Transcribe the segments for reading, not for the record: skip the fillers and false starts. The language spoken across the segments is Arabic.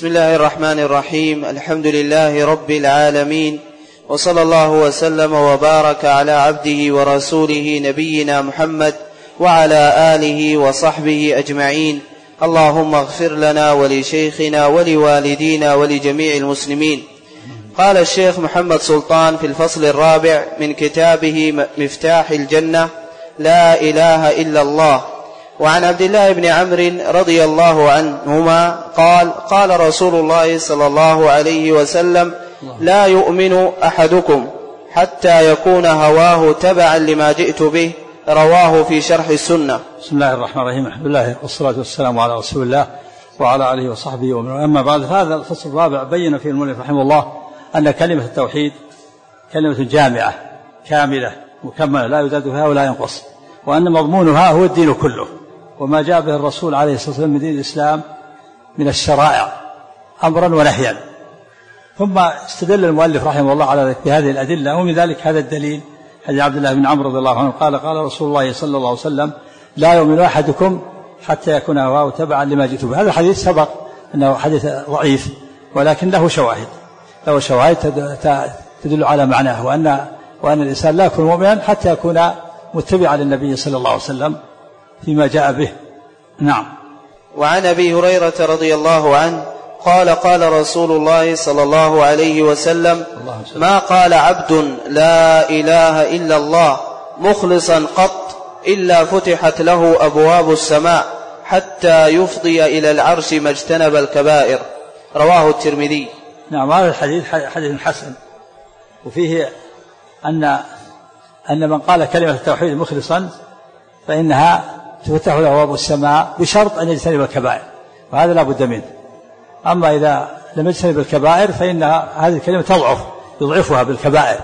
بسم الله الرحمن الرحيم. الحمد لله رب العالمين، وصلى الله وسلم وبارك على عبده ورسوله نبينا محمد وعلى آله وصحبه أجمعين. اللهم اغفر لنا ولشيخنا ولوالدينا ولجميع المسلمين. قال الشيخ محمد سلطان في الفصل الرابع من كتابه مفتاح الجنة: لا إله إلا الله. وعن عبد الله بن عمرو رضي الله عنهما قال رسول الله صلى الله عليه وسلم: لا يؤمن أحدكم حتى يكون هواه تبعا لما جئت به. رواه في شرح السنة. بسم الله الرحمن الرحيم. الحمد لله والصلاة والسلام على رسول الله وعلى آله وصحبه ومن. أما بعد، هذا الفصل الرابع بين فيه المؤلف رحمه الله أن كلمة التوحيد كلمة جامعة كاملة مكملة لا يزادها ولا ينقص، وأن مضمونها هو الدين كله، وما جاء به الرسول عليه الصلاة والسلام من دين الإسلام من الشرائع أمرا ونهيا. ثم استدل المؤلف رحمه الله على بهذه الأدلة، ومن ذلك هذا الدليل حديث عبد الله بن عمرو رضي الله عنه قال رسول الله صلى الله عليه وسلم: لا يؤمن أحدكم حتى يكون هواه تبعا لما جئت به. هذا الحديث سبق أنه حديث ضعيف، ولكن له شواهد تدل على معناه، وأن الإنسان لا يكون مؤمنا حتى يكون متبعا للنبي صلى الله عليه وسلم فيما جاء به. نعم. وعن أبي هريرة رضي الله عنه قال رسول الله صلى الله عليه وسلم: ما قال عبد لا إله إلا الله مخلصا قط إلا فتحت له أبواب السماء حتى يفضي إلى العرش ما اجتنب الكبائر. رواه الترمذي. نعم. هذا الحديث حديث حسن، وفيه أن من قال كلمة التوحيد مخلصا فإنها تفتح له أبواب السماء بشرط أن يجتنب الكبائر، وهذا لا بد منه. أما إذا لم يجتنب الكبائر فإن هذه الكلمة يضعفها بالكبائر،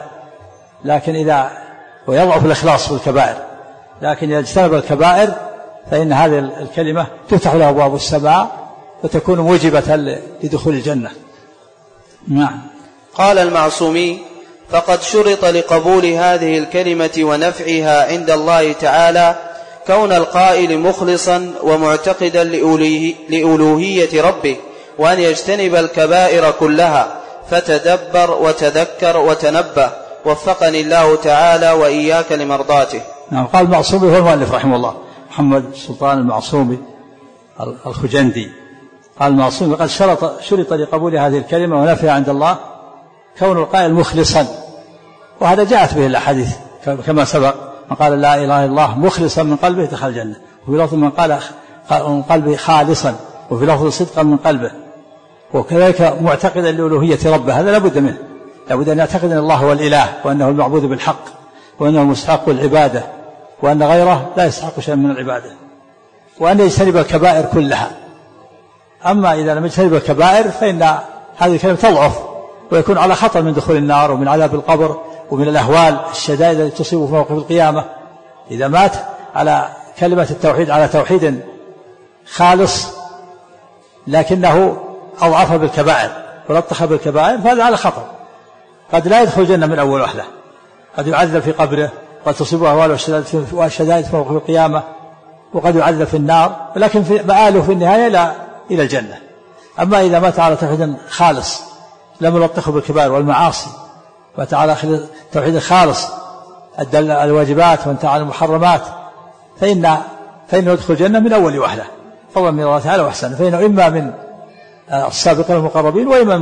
ويضعف الإخلاص بالكبائر. لكن إذا اجتنب الكبائر فإن هذه الكلمة تفتح له أبواب السماء وتكون موجبة لدخول الجنة. نعم. قال المعصومي: فقد شرط لقبول هذه الكلمة ونفعها عند الله تعالى كون القائل مخلصا ومعتقدا لألوهية ربه، وأن يجتنب الكبائر كلها. فتدبر وتذكر وتنبه، وفقني الله تعالى وإياك لمرضاته. نعم. قال المعصومي هو المؤلف رحمه الله محمد سلطان المعصومي الخجندي. قال المعصومي: قد شرط لقبول هذه الكلمة ونفعها عند الله كون القائل مخلصا، وهذا جاءت به الأحاديث كما سبق: من قال لا إله إلا الله مخلصا من قلبه دخل الجنة، وفي لفظ من قال من قلبه خالصا، وفي لفظ صدقا من قلبه، وكذلك معتقدا لألوهية ربه. هذا لابد منه، لابد أن يعتقد أن الله هو الإله، وأنه المعبود بالحق، وأنه المستحق العبادة، وأن غيره لا يستحق شيئا من العبادة، وأن يجتنب الكبائر كلها. أما إذا لم يجتنب الكبائر فإن هذه الكلمة تضعف، ويكون على خطر من دخول النار ومن عذاب القبر ومن الأهوال الشدائد التي تصيبه في موقف القيامة. إذا مات على كلمة التوحيد على توحيد خالص لكنه أضعف بالكبائر ولطخ بالكبائر فهذا على خطر، قد لا يدخل الجنة من أول وحدة، قد يعذب في قبره، قد تصيبه أهوال والشدائد في موقف القيامة، وقد يعذب في النار، ولكن مآله في النهاية إلى الجنة. أما إذا مات على توحيد خالص لم يلطخه بالكبائر والمعاصي، مات على توحيد الخالص أدى الواجبات وانتهى عن المحرمات، فإنه يدخل الجنة من أول وحدة فضلا من الله تعالى وإحسانه، فإنه إما من السابقين المقربين وإما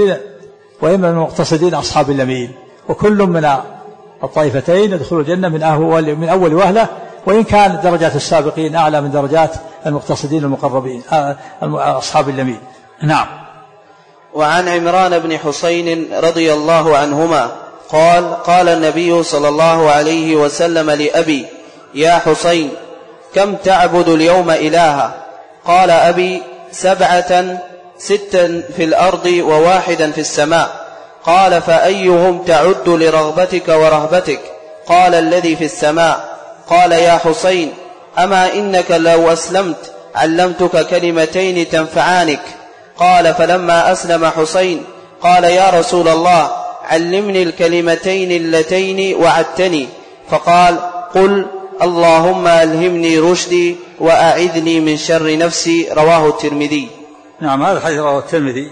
من المقتصدين أصحاب اليمين، وكل من الطائفتين يدخل الجنة من أول وهلة، وإن كان درجات السابقين أعلى من درجات المقتصدين المقربين أصحاب اليمين. نعم. وعن عمران بن حسين رضي الله عنهما قال النبي صلى الله عليه وسلم لأبي: يا حسين، كم تعبد اليوم إلها؟ قال أبي: 7 6 في الأرض و1 في السماء. قال: فأيهم تعد لرغبتك ورهبتك؟ قال: الذي في السماء. قال: يا حسين، أما إنك لو أسلمت علمتك كلمتين تنفعانك. قال: فلما أسلم حسين قال: يا رسول الله، علمني الكلمتين اللتين وعدتني. فقال: قل: اللهم ألهمني رشدي وأعذني من شر نفسي. رواه الترمذي. نعم. هذا الحديث رواه الترمذي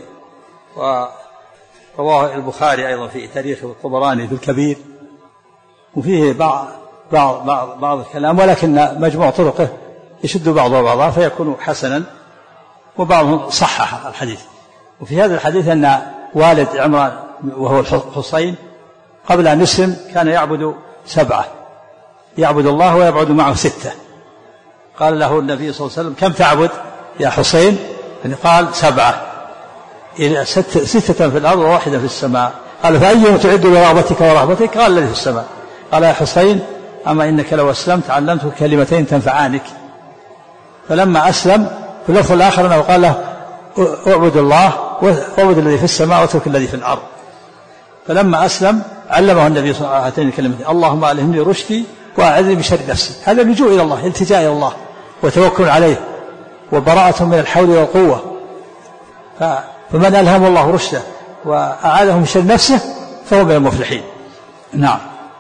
ورواه البخاري أيضا في تاريخ الطبراني في الكبير، وفيه بعض الكلام، ولكن مجموع طرقه يشد بعضه بعضا فيكون حسنا، وبعضهم صحح الحديث. وفي هذا الحديث أن والد عمران وهو الحسين قبل أن يسلم كان يعبد 7، يعبد الله ويعبد معه 6. قال له النبي صلى الله عليه وسلم: كم تعبد يا حسين؟ قال: 7. 6 في الأرض وواحدة في السماء. قال: فأيهم تعد برغبتك ورهبتك؟ قال: الذي في السماء. قال: يا حسين، أما إنك لو أسلمت علمتك كلمتين تنفعانك. فلما أسلم في اللفظ الآخر أنه قال له: اعبد الله واعبد الذي في السماء واترك الذي في الأرض. فلما أسلم علمه النبي صلى الله عليه وسلم هاتين الكلمتين: اللهم ألهمني رشدي وأعذني بشر نفسي. هذا اللجوء إلى الله، التجاء إلى الله وتوكل عليه وبراءة من الحول والقوة. فمن ألهم الله رشده وأعاذه من شر نفسه فهو من المفلحين. نعم.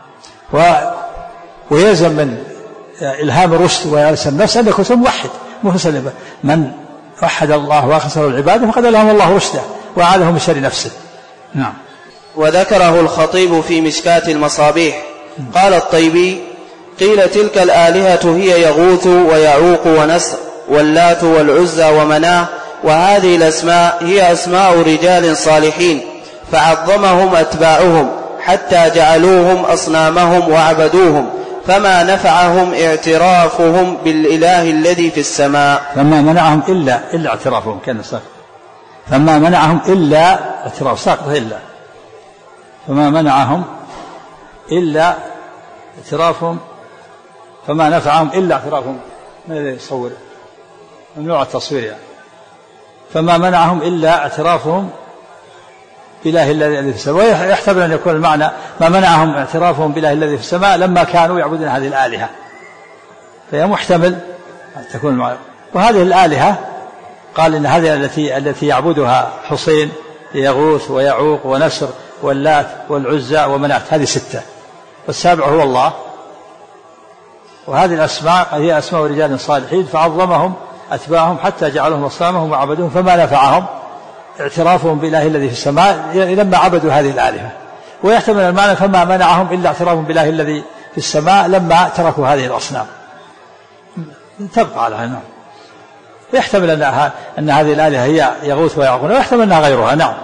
ويلزم من إلهام الرشد ويلزم النفس أن يكون موحد مخلصا. من وحد الله وأخلص العبادة فقد ألهم الله رشده وأعاذه من شر نفسه. نعم. وذكره الخطيب في مشكاة المصابيح. قال الطيبي: قيل تلك الآلهة هي يغوث ويعوق ونسر واللات والعزى ومناه، وهذه الأسماء هي أسماء رجال صالحين، فعظمهم أتباعهم حتى جعلوهم أصنامهم وعبدوهم، فما نفعهم اعترافهم بالإله الذي في السماء. فما منعهم إلا اعترافهم، كان ساقط. فما منعهم إلا اعتراف، ساقط إلا. فما منعهم إلا اعترافهم، فما نفعهم إلا اعترافهم. ماذا يصور؟ ممنوع التصوير يعني. فما منعهم إلا اعترافهم بإله الذي في السماء. ويحتمل أن يكون المعنى ما منعهم اعترافهم بإله الذي في السماء لما كانوا يعبدون هذه الآلهة، فهي محتمل أن تكون المعنى. وهذه الآلهة قال إن هذه التي يعبدها حسين يغوث ويعوق ونسر واللات والعزى ومنات، هذه 6، والسابع هو الله. وهذه الأسماء هي أسماء رجال صالحين، فعظمهم أتباعهم حتى جعلهم أصنامهم وعبدوهم، فما نفعهم اعترافهم بالله الذي في السماء لما عبدوا هذه الآلهة. ويحتمل المعنى فما منعهم إلا اعترافهم بالله الذي في السماء لما تركوا هذه الأصنام، تبقى على هنا. ويحتمل أن هذه الآلهة هي يغوث ويعوق، ويحتمل أنها غيرها. نعم.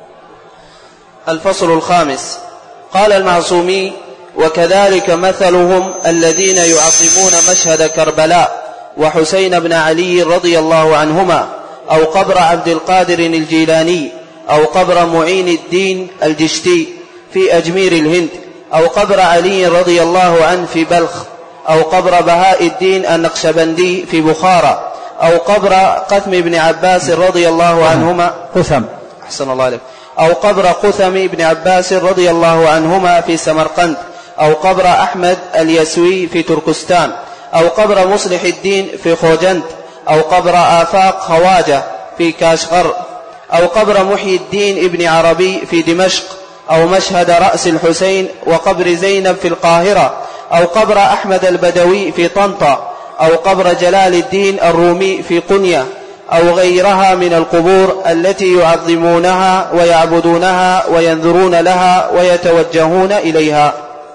الفصل الخامس. قال المعصومي: وكذلك مثلهم الذين يعظمون مشهد كربلاء وحسين بن علي رضي الله عنهما، أو قبر عبد القادر الجيلاني، أو قبر معين الدين الجشتي في أجمير الهند، أو قبر علي رضي الله عنه في بلخ، أو قبر بهاء الدين النقشبندي في بخارى، أو قبر قثم بن عباس رضي الله عنهما أحسن الله عليك، أو قبر قثم بن عباس رضي الله عنهما في سمرقند، أو قبر أحمد اليسوي في تركستان، أو قبر مصلح الدين في خوجند، أو قبر آفاق خواجة في كاشغر، أو قبر محي الدين ابن عربي في دمشق، أو مشهد رأس الحسين وقبر زينب في القاهرة، أو قبر أحمد البدوي في طنطا، أو قبر جلال الدين الرومي في قنية، أو غيرها من القبور التي يعظمونها ويعبدونها وينذرون لها ويتوجهون إليها.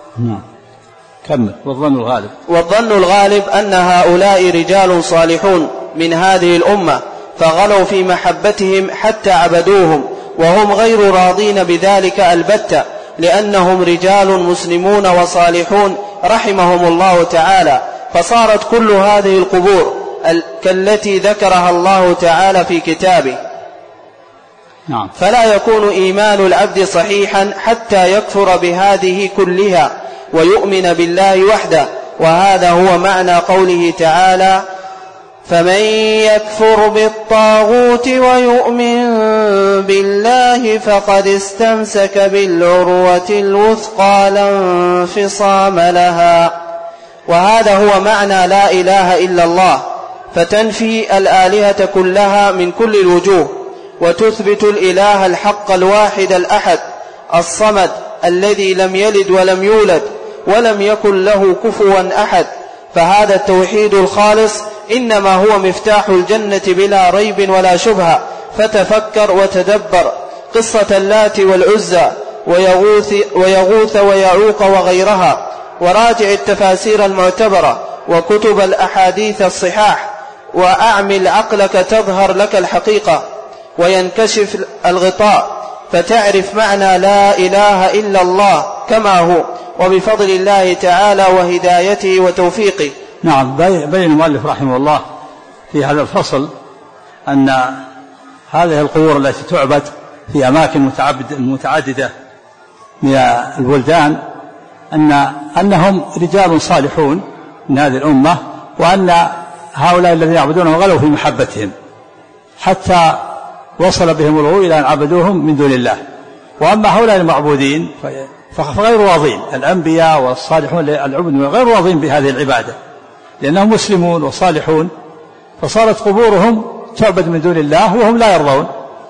كمل. والظن الغالب أن هؤلاء رجال صالحون من هذه الأمة، فغلوا في محبتهم حتى عبدوهم، وهم غير راضين بذلك البتة، لأنهم رجال مسلمون وصالحون رحمهم الله تعالى، فصارت كل هذه القبور كالتي ذكرها الله تعالى في كتابه. نعم. فلا يكون إيمان العبد صحيحا حتى يكفر بهذه كلها ويؤمن بالله وحده، وهذا هو معنى قوله تعالى: فمن يكفر بالطاغوت ويؤمن بالله فقد استمسك بالعروة الوثقى لا انفصام لها. وهذا هو معنى لا إله إلا الله، فتنفي الآلهة كلها من كل الوجوه، وتثبت الإله الحق الواحد الأحد الصمد الذي لم يلد ولم يولد ولم يكن له كفوا أحد. فهذا التوحيد الخالص إنما هو مفتاح الجنة بلا ريب ولا شبهة، فتفكر وتدبر قصة اللات والعزى ويغوث ويعوق وغيرها، وراجع التفاسير المعتبرة وكتب الأحاديث الصحاح، وأعمل عقلك تظهر لك الحقيقة وينكشف الغطاء، فتعرف معنى لا إله إلا الله كما هو، وبفضل الله تعالى وهدايته وتوفيقه. نعم. بين المؤلف رحمه الله في هذا الفصل أن هذه القبور التي تعبد في أماكن متعددة من البلدان أنهم رجال صالحون من هذه الأمة، وأن هؤلاء الذين يعبدونهم غلوا في محبتهم حتى وصل بهم الغلو إلى أن عبدوهم من دون الله. وأما هؤلاء المعبودين فغير راضين، الأنبياء والصالحون العبد غير راضين بهذه العبادة لأنهم مسلمون وصالحون، فصارت قبورهم تعبد من دون الله وهم لا يرضون.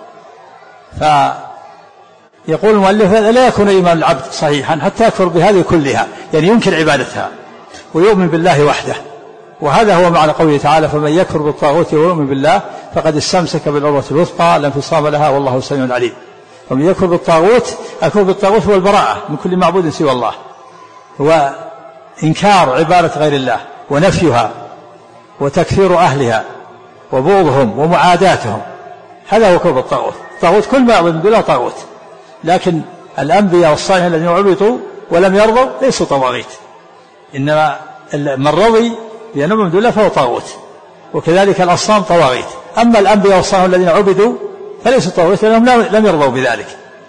فيقول المؤلف لا يكون إيمان العبد صحيحا حتى يكفر بهذه كلها، يعني ينكر عبادتها ويؤمن بالله وحده. وهذا هو معنى قوله تعالى: فمن يكفر بالطاغوت ويؤمن بالله فقد استمسك بالعروة الوثقى لا انفصام لها والله سميع عليم. فمن يكفر بالطاغوت، الكفر بالطاغوت هو البراءة من كل معبود سوى الله، هو إنكار عبادة غير الله ونفيها وتكفير أهلها وبغضهم ومعاداتهم، هذا هو كفر بالطاغوت. الطاغوت كل ما يعبد من دون الله طاغوت، لكن الأنبياء والصالحين الذين عبدوا ولم يرضوا ليسوا طواغيت، إنما من رضي بأن من دون الله فهو طاغوت، وكذلك الأصنام طواغيت. أما الأنبياء والصالحين الذين عبدوا فليسوا طواغيت لأنهم لم يرضوا بذلك.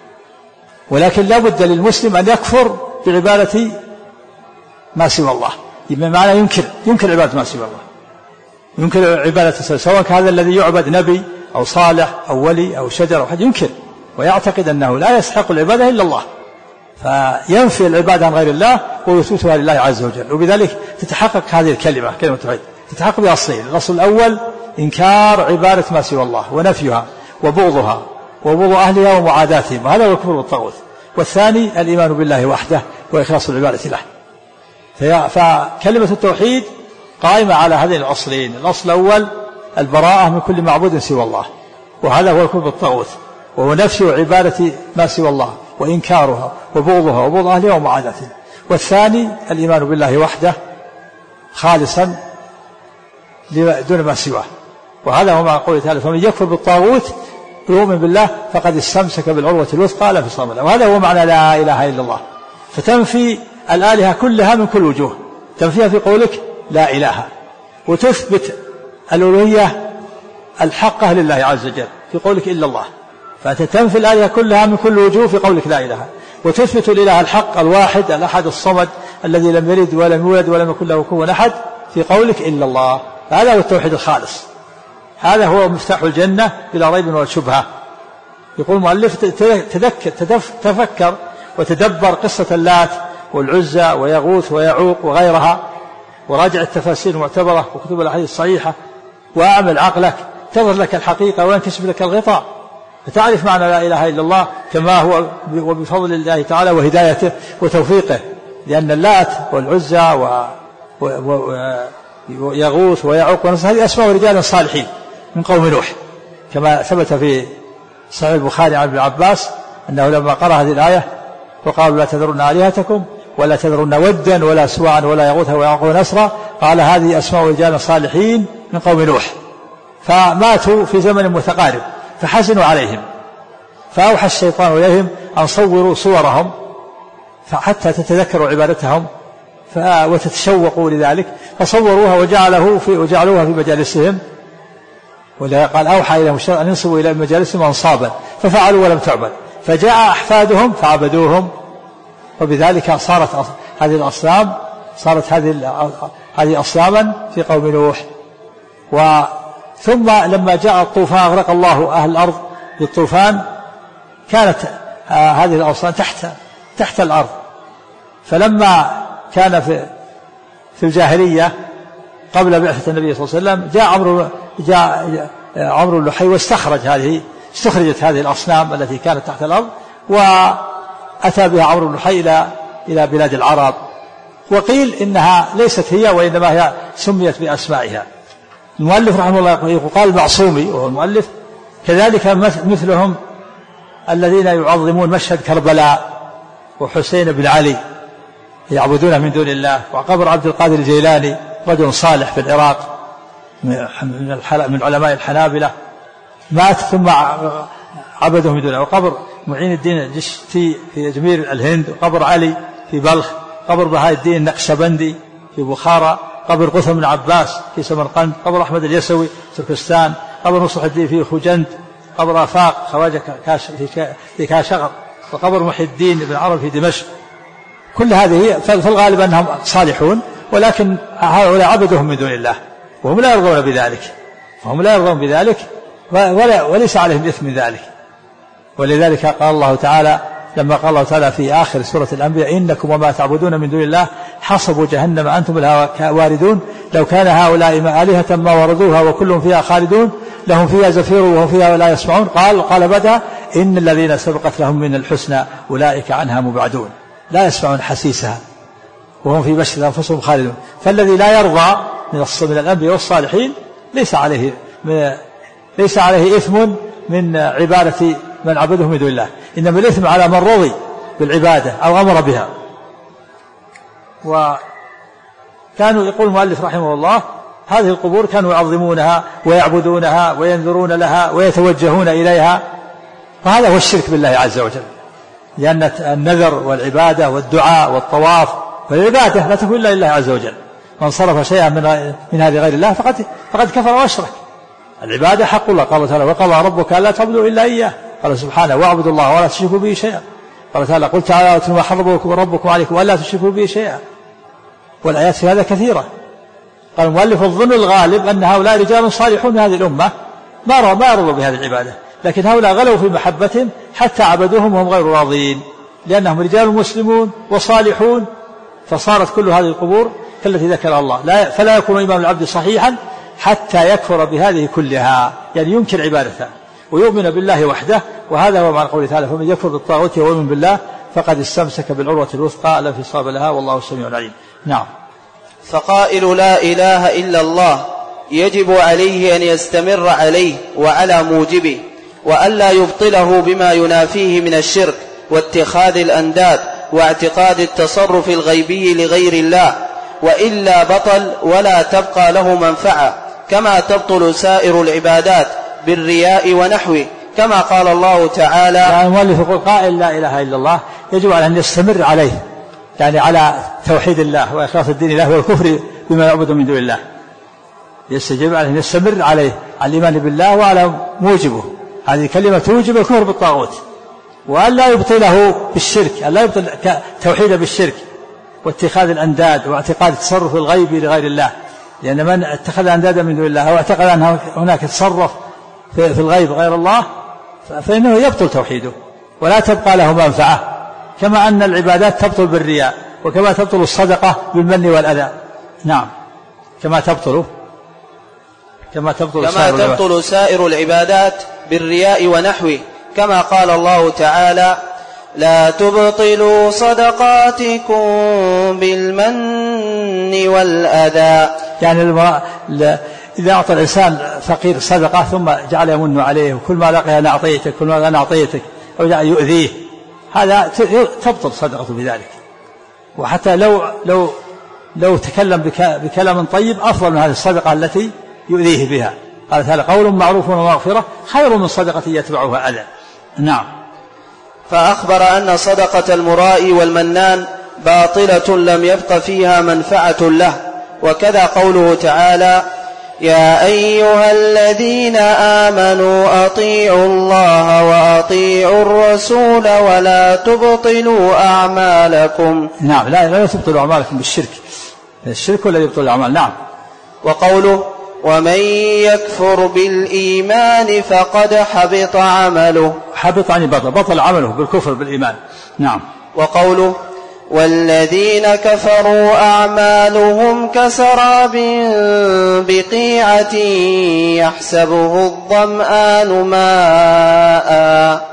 ولكن لا بد للمسلم أن يكفر بعبادة ما سوى الله، بمعنى ينكر عبادة ما سوى الله، ينكر عبادة سواء كان هذا الذي يعبد نبي أو صالح أو ولي أو شجر أو حد، ينكر ويعتقد أنه لا يستحق العبادة إلا الله، فينفي العبادة عن غير الله ويثبتها لله عز وجل. وبذلك تتحقق هذه الكلمة، كلمة التوحيد، تتحقق بأصلين: الأصل الأول إنكار عبادة ما سوى الله ونفيها وبغضها وبغض أهلها ومعاداتهم، وهذا هو الكفر بالطاغوت. والثاني الإيمان بالله وحده وإخلاص العبادة له. فكلمة التوحيد قائمة على هذين الأصلين: الأصل الأول البراءة من كل معبود سوى الله، وهذا هو الكفر بالطاغوت، وهو نفي عبادة ما سوى الله وإنكارها وبغضها وبغض أهلها ومعاداتها. والثاني الإيمان بالله وحده خالصا دون ما سواه، وهذا هو ما قوله تعالى: فمن يكفر بالطاغوت ويؤمن بالله فقد استمسك بالعروة الوثقى لا انفصام لها. وهذا هو معنى لا إله إلا الله، فتنفي الآلهة كلها من كل وجوه، تنفيها في قولك لا إله، وتثبت الألوهية الحقة لله عز وجل في قولك إلا الله، فتنفي الآلهة كلها من كل وجوه في قولك لا إله، وتثبت الإله الحق الواحد الأحد الصمد الذي لم يلد ولم يولد ولم يكن له كفوا أحد في قولك إلا الله. هذا هو التوحيد الخالص، هذا هو مفتاح الجنة بلا ريب ولا شبهة. يقول المؤلف: تفكر وتدبر قصة اللات والعزى ويغوث ويعوق وغيرها، وراجع التفاسير المعتبرة وكتب الأحاديث الصحيحة، وأعمل عقلك تظهر لك الحقيقة وينكشف لك الغطاء، فتعرف معنى لا إله إلا الله كما هو، وبفضل الله تعالى وهدايته وتوفيقه. لأن اللات والعزى ويغوث ويعوق هذه أسماء رجال صالحين من قوم نوح، كما ثبت في صحيح البخاري عن ابن عباس أنه لما قرأ هذه الآية وقالوا: لا تذرن آلهتكم ولا تذرن ودا ولا سواعا ولا يغوث ويعوق ونسرا، قال: هذه أسماء رجال صالحين من قوم نوح، فماتوا في زمن متقارب فحزنوا عليهم، فأوحى الشيطان إليهم أن صوروا صورهم حتى تتذكروا عبادتهم وتتشوقوا لذلك، فصوروها وجعلوها في مجالسهم. ولا قال: أوحى إليهم أن ينصبوا إلى مجالسهم أنصابا ففعلوا ولم تعبد، فجاء أحفادهم فعبدوهم، وبذلك صارت هذه الأصنام هذه أصناما في قوم نوح. ثم لما جاء الطوفان أغرق الله أهل الأرض بالطوفان، كانت هذه الأصنام تحت الأرض. فلما كان في الجاهلية قبل بعثة النبي صلى الله عليه وسلم جاء عمرو اللحي استخرجت هذه الأصنام التي كانت تحت الأرض، وأتى بها عمرو اللحي إلى بلاد العرب. وقيل إنها ليست هي، وإنما هي سميت بأسمائها. المؤلف رحمه الله يقول: قال المعصومي وهو المؤلف: كذلك مثلهم الذين يعظمون مشهد كربلاء وحسين بن علي يعبدون من دون الله، وقبر عبد القادر الجيلاني رجل صالح في العراق من علماء الحنابلة مات ثم عبده من دون الله، وقبر معين الدين الجشتي في أجمير الهند، وقبر علي في بلخ، قبر بهاء الدين النقشبندي في بخارى، قبر قثم بن عباس في سمرقند، قبر أحمد اليسوي في تركستان، قبر نصح الدين في خوجند، قبر آفاق خواجة في كاشغر، وقبر محي الدين بن عربي في دمشق. كل هذه في الغالب أنهم صالحون، ولكن هؤلاء عبدهم من دون الله وهم لا يرضون بذلك وليس عليهم إثم من ذلك. ولذلك قال الله تعالى لما قال الله تعالى في آخر سورة الأنبياء إنكم وما تعبدون من دون الله حصبوا جهنم أنتم لها واردون لو كان هؤلاء آلهة ما وردوها وكلهم فيها خالدون لهم فيها زفير وهم فيها لا يسمعون. قال بدأ إن الذين سبقت لهم من الحسنى أولئك عنها مبعدون لا يسمعون حسيسها وهم في بشر أنفسهم خالدون. فالذي لا يرضى من الأنبياء والصالحين ليس عليه إثم من عبادة من عبده من دون الله، إنما الإثم على من رضي بالعبادة أو أمر بها. وكانوا يقول المؤلف رحمه الله هذه القبور كانوا يعظمونها ويعبدونها وينذرون لها ويتوجهون إليها، فهذا هو الشرك بالله عز وجل، لأن النذر والعبادة والدعاء والطواف فالعبادة لا تكون إلا لله عز وجل، من صرف شيئا من هذه غير الله فقد كفر وأشرك. العبادة حق الله، قال تعالى وقضى ربك ألا تعبدوا إلا إياه، قال سبحانه واعبدوا الله ولا تشركوا به شيئا، قال تعالى قل تعالى واتلوا ما حرم ربكم عليكم ولا تشركوا به شيئا. والآيات في هذا كثيرة. قال المؤلف الظن الغالب أن هؤلاء رجال صالحون من هذه الأمة ما يرضوا بهذه العبادة، لكن هؤلاء غلوا في محبتهم حتى عبدوهم وهم غير راضين، لأنهم رجال مسلمون وصالحون، فصارت كل هذه القبور كالتي ذكرها الله. فلا يكون إيمان العبد صحيحا حتى يكفر بهذه كلها، يعني ينكر عبادتها ويؤمن بالله وحده. وهذا هو معنى قوله تعالى فمن يكفر بالطاغوت ويؤمن بالله فقد استمسك بالعروة الوثقى لا انفصام لها والله السميع العليم. نعم. فقائل لا إله إلا الله يجب عليه أن يستمر عليه وعلى موجبه، وألا يبطله بما ينافيه من الشرك واتخاذ الأنداد واعتقاد التصرف الغيبي لغير الله، وإلا بطل ولا تبقى له منفعة، كما تبطل سائر العبادات بالرياء ونحوه، كما قال الله تعالى يعني المؤلف يقول قائل لا إله إلا الله يجب على أن يستمر عليه، يعني على توحيد الله وإخلاص الدين الله والكفر بما يعبد من دون الله، يجب على أن يستمر عليه على الإيمان بالله وعلى موجبه. هذه كلمة توجب الكفر بالطاغوت، وأن لا يبطله بالشرك، أن لا يبطل توحيده بالشرك واتخاذ الأنداد واعتقاد التصرف الغيبي لغير الله، لأن من اتخذ أندادا من دون الله أو اعتقد أن هناك تصرف في الغيب غير الله فإنه يبطل توحيده ولا تبقى له منفعة، كما أن العبادات تبطل بالرياء، وكما تبطل الصدقة بالمن والأذى. نعم. كما تبطل سائر العبادات بالرياء ونحوه، كما قال الله تعالى لا تبطلوا صدقاتكم بالمن والأذى. يعني إذا أعطى الإنسان فقير صدقة ثم جعل يمن عليه وكل ما لقي أنا أعطيتك كل ما أنا أعطيتك أو جعل يؤذيه، هذا تبطل صدقته بذلك. وحتى لو تكلم بكلام طيب أفضل من هذه الصدقة التي يؤذيه بها. قال تعالى قول معروف ومغفرة خير من صدقة يتبعها أذى. نعم. فأخبر أن صدقة المرائي والمنان باطلة لم يبق فيها منفعة له. وكذا قوله تعالى يا أيها الذين آمنوا أطيعوا الله وأطيعوا الرسول ولا تبطلوا أعمالكم. نعم. لا تبطلوا أعمالكم بالشرك، الشرك الذي يبطل الأعمال. نعم. وقوله ومن يكفر بالإيمان فقد حبط عمله. حبط يعني بطل عمله بالكفر بالإيمان. نعم. وقوله والذين كفروا أعمالهم كسراب بقيعة يحسبه الظمآن ماء.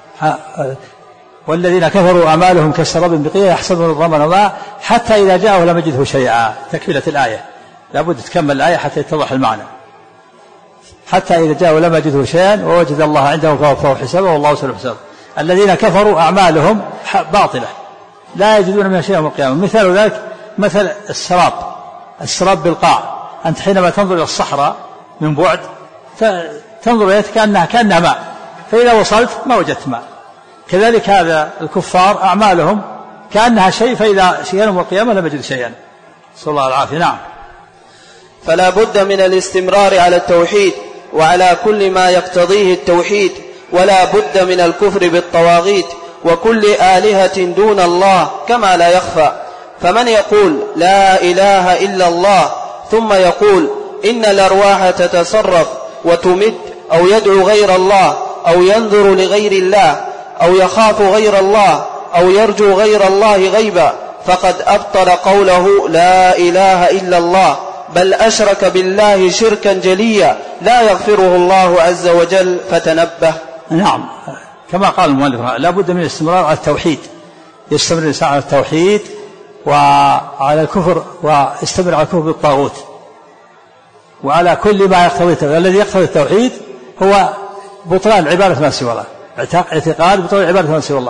والذين كفروا أعمالهم كسراب بقيعة يحسبه الظمآن ماء حتى إذا جاءه لم يجده شيئا. تكملة الآية، لابد تكمل الآية حتى يتضح المعنى. حتى إذا جاء ولم يجده شيئا ووجد الله عنده فوفاه حسابه والله سريع حسابه. الذين كفروا أعمالهم باطلة لا يجدون من شيء يوم القيامة. مثال ذلك مثل السراب بالقاع. أنت حينما تنظر إلى الصحراء من بعد تنظر إليها كأنها ماء، فإذا وصلت ما وجدت ماء. كذلك هذا الكفار أعمالهم كأنها شيء، فإذا يوم القيامة لم يجد شيئا. صلى الله العافية. نعم. فلا بد من الاستمرار على التوحيد وعلى كل ما يقتضيه التوحيد، ولا بد من الكفر بالطواغيت وكل آلهة دون الله كما لا يخفى. فمن يقول لا إله إلا الله ثم يقول إن الأرواح تتصرف وتمد أو يدعو غير الله أو ينظر لغير الله أو يخاف غير الله أو يرجو غير الله غيبا فقد أبطل قوله لا إله إلا الله، بل أشرك بالله شركا جليا لا يغفره الله عز وجل، فتنبه. نعم، كما قال المؤلف لا بد من الاستمرار على التوحيد، يستمر الإنسان على التوحيد وعلى الكفر، ويستمر على الكفر بالطاغوت وعلى كل ما يقتضي التوحيد. الذي يقتضي التوحيد هو بطلان عبادة ما سوى الله، اعتقاد بطلان عبادة ما سوى الله،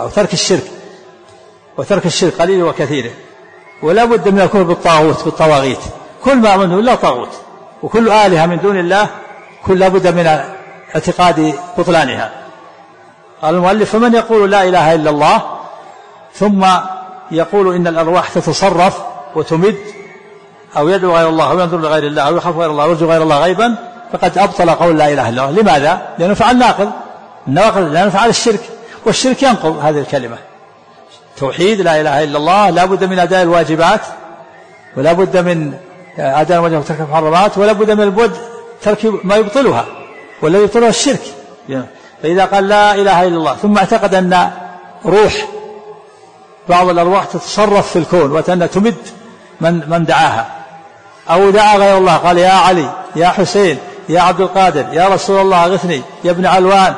وترك الشرك قليل وكثيره. ولا بد من الكفر بالطواغيت، كل ما من دون الله طاغوت، وكل آلهة من دون الله كل لا بد من اعتقاد بطلانها. قال المؤلف فمن يقول لا إله إلا الله ثم يقول إن الأرواح تتصرف وتمد أو يدعو غير الله أو ينظر لغير الله أو يخاف غير الله أو يرجو غير الله غيبا فقد أبطل قول لا إله إلا الله. لماذا؟ لأنه فعل الناقض، لأنه فعل الشرك، والشرك ينقض هذه الكلمة. توحيد لا إله إلا الله لا بد من أداء الواجبات، ولا بد من أداء الواجبات وترك المحرمات، ولا بد من البعد ترك ما يبطلها، والذي يبطلها الشرك. فإذا قال لا إله إلا الله ثم اعتقد أن روح بعض الأرواح تتصرف في الكون وأن تمد من دعاها، أو دعا غير الله قال يا علي يا حسين يا عبد القادر يا رسول الله أغثني يا ابن علوان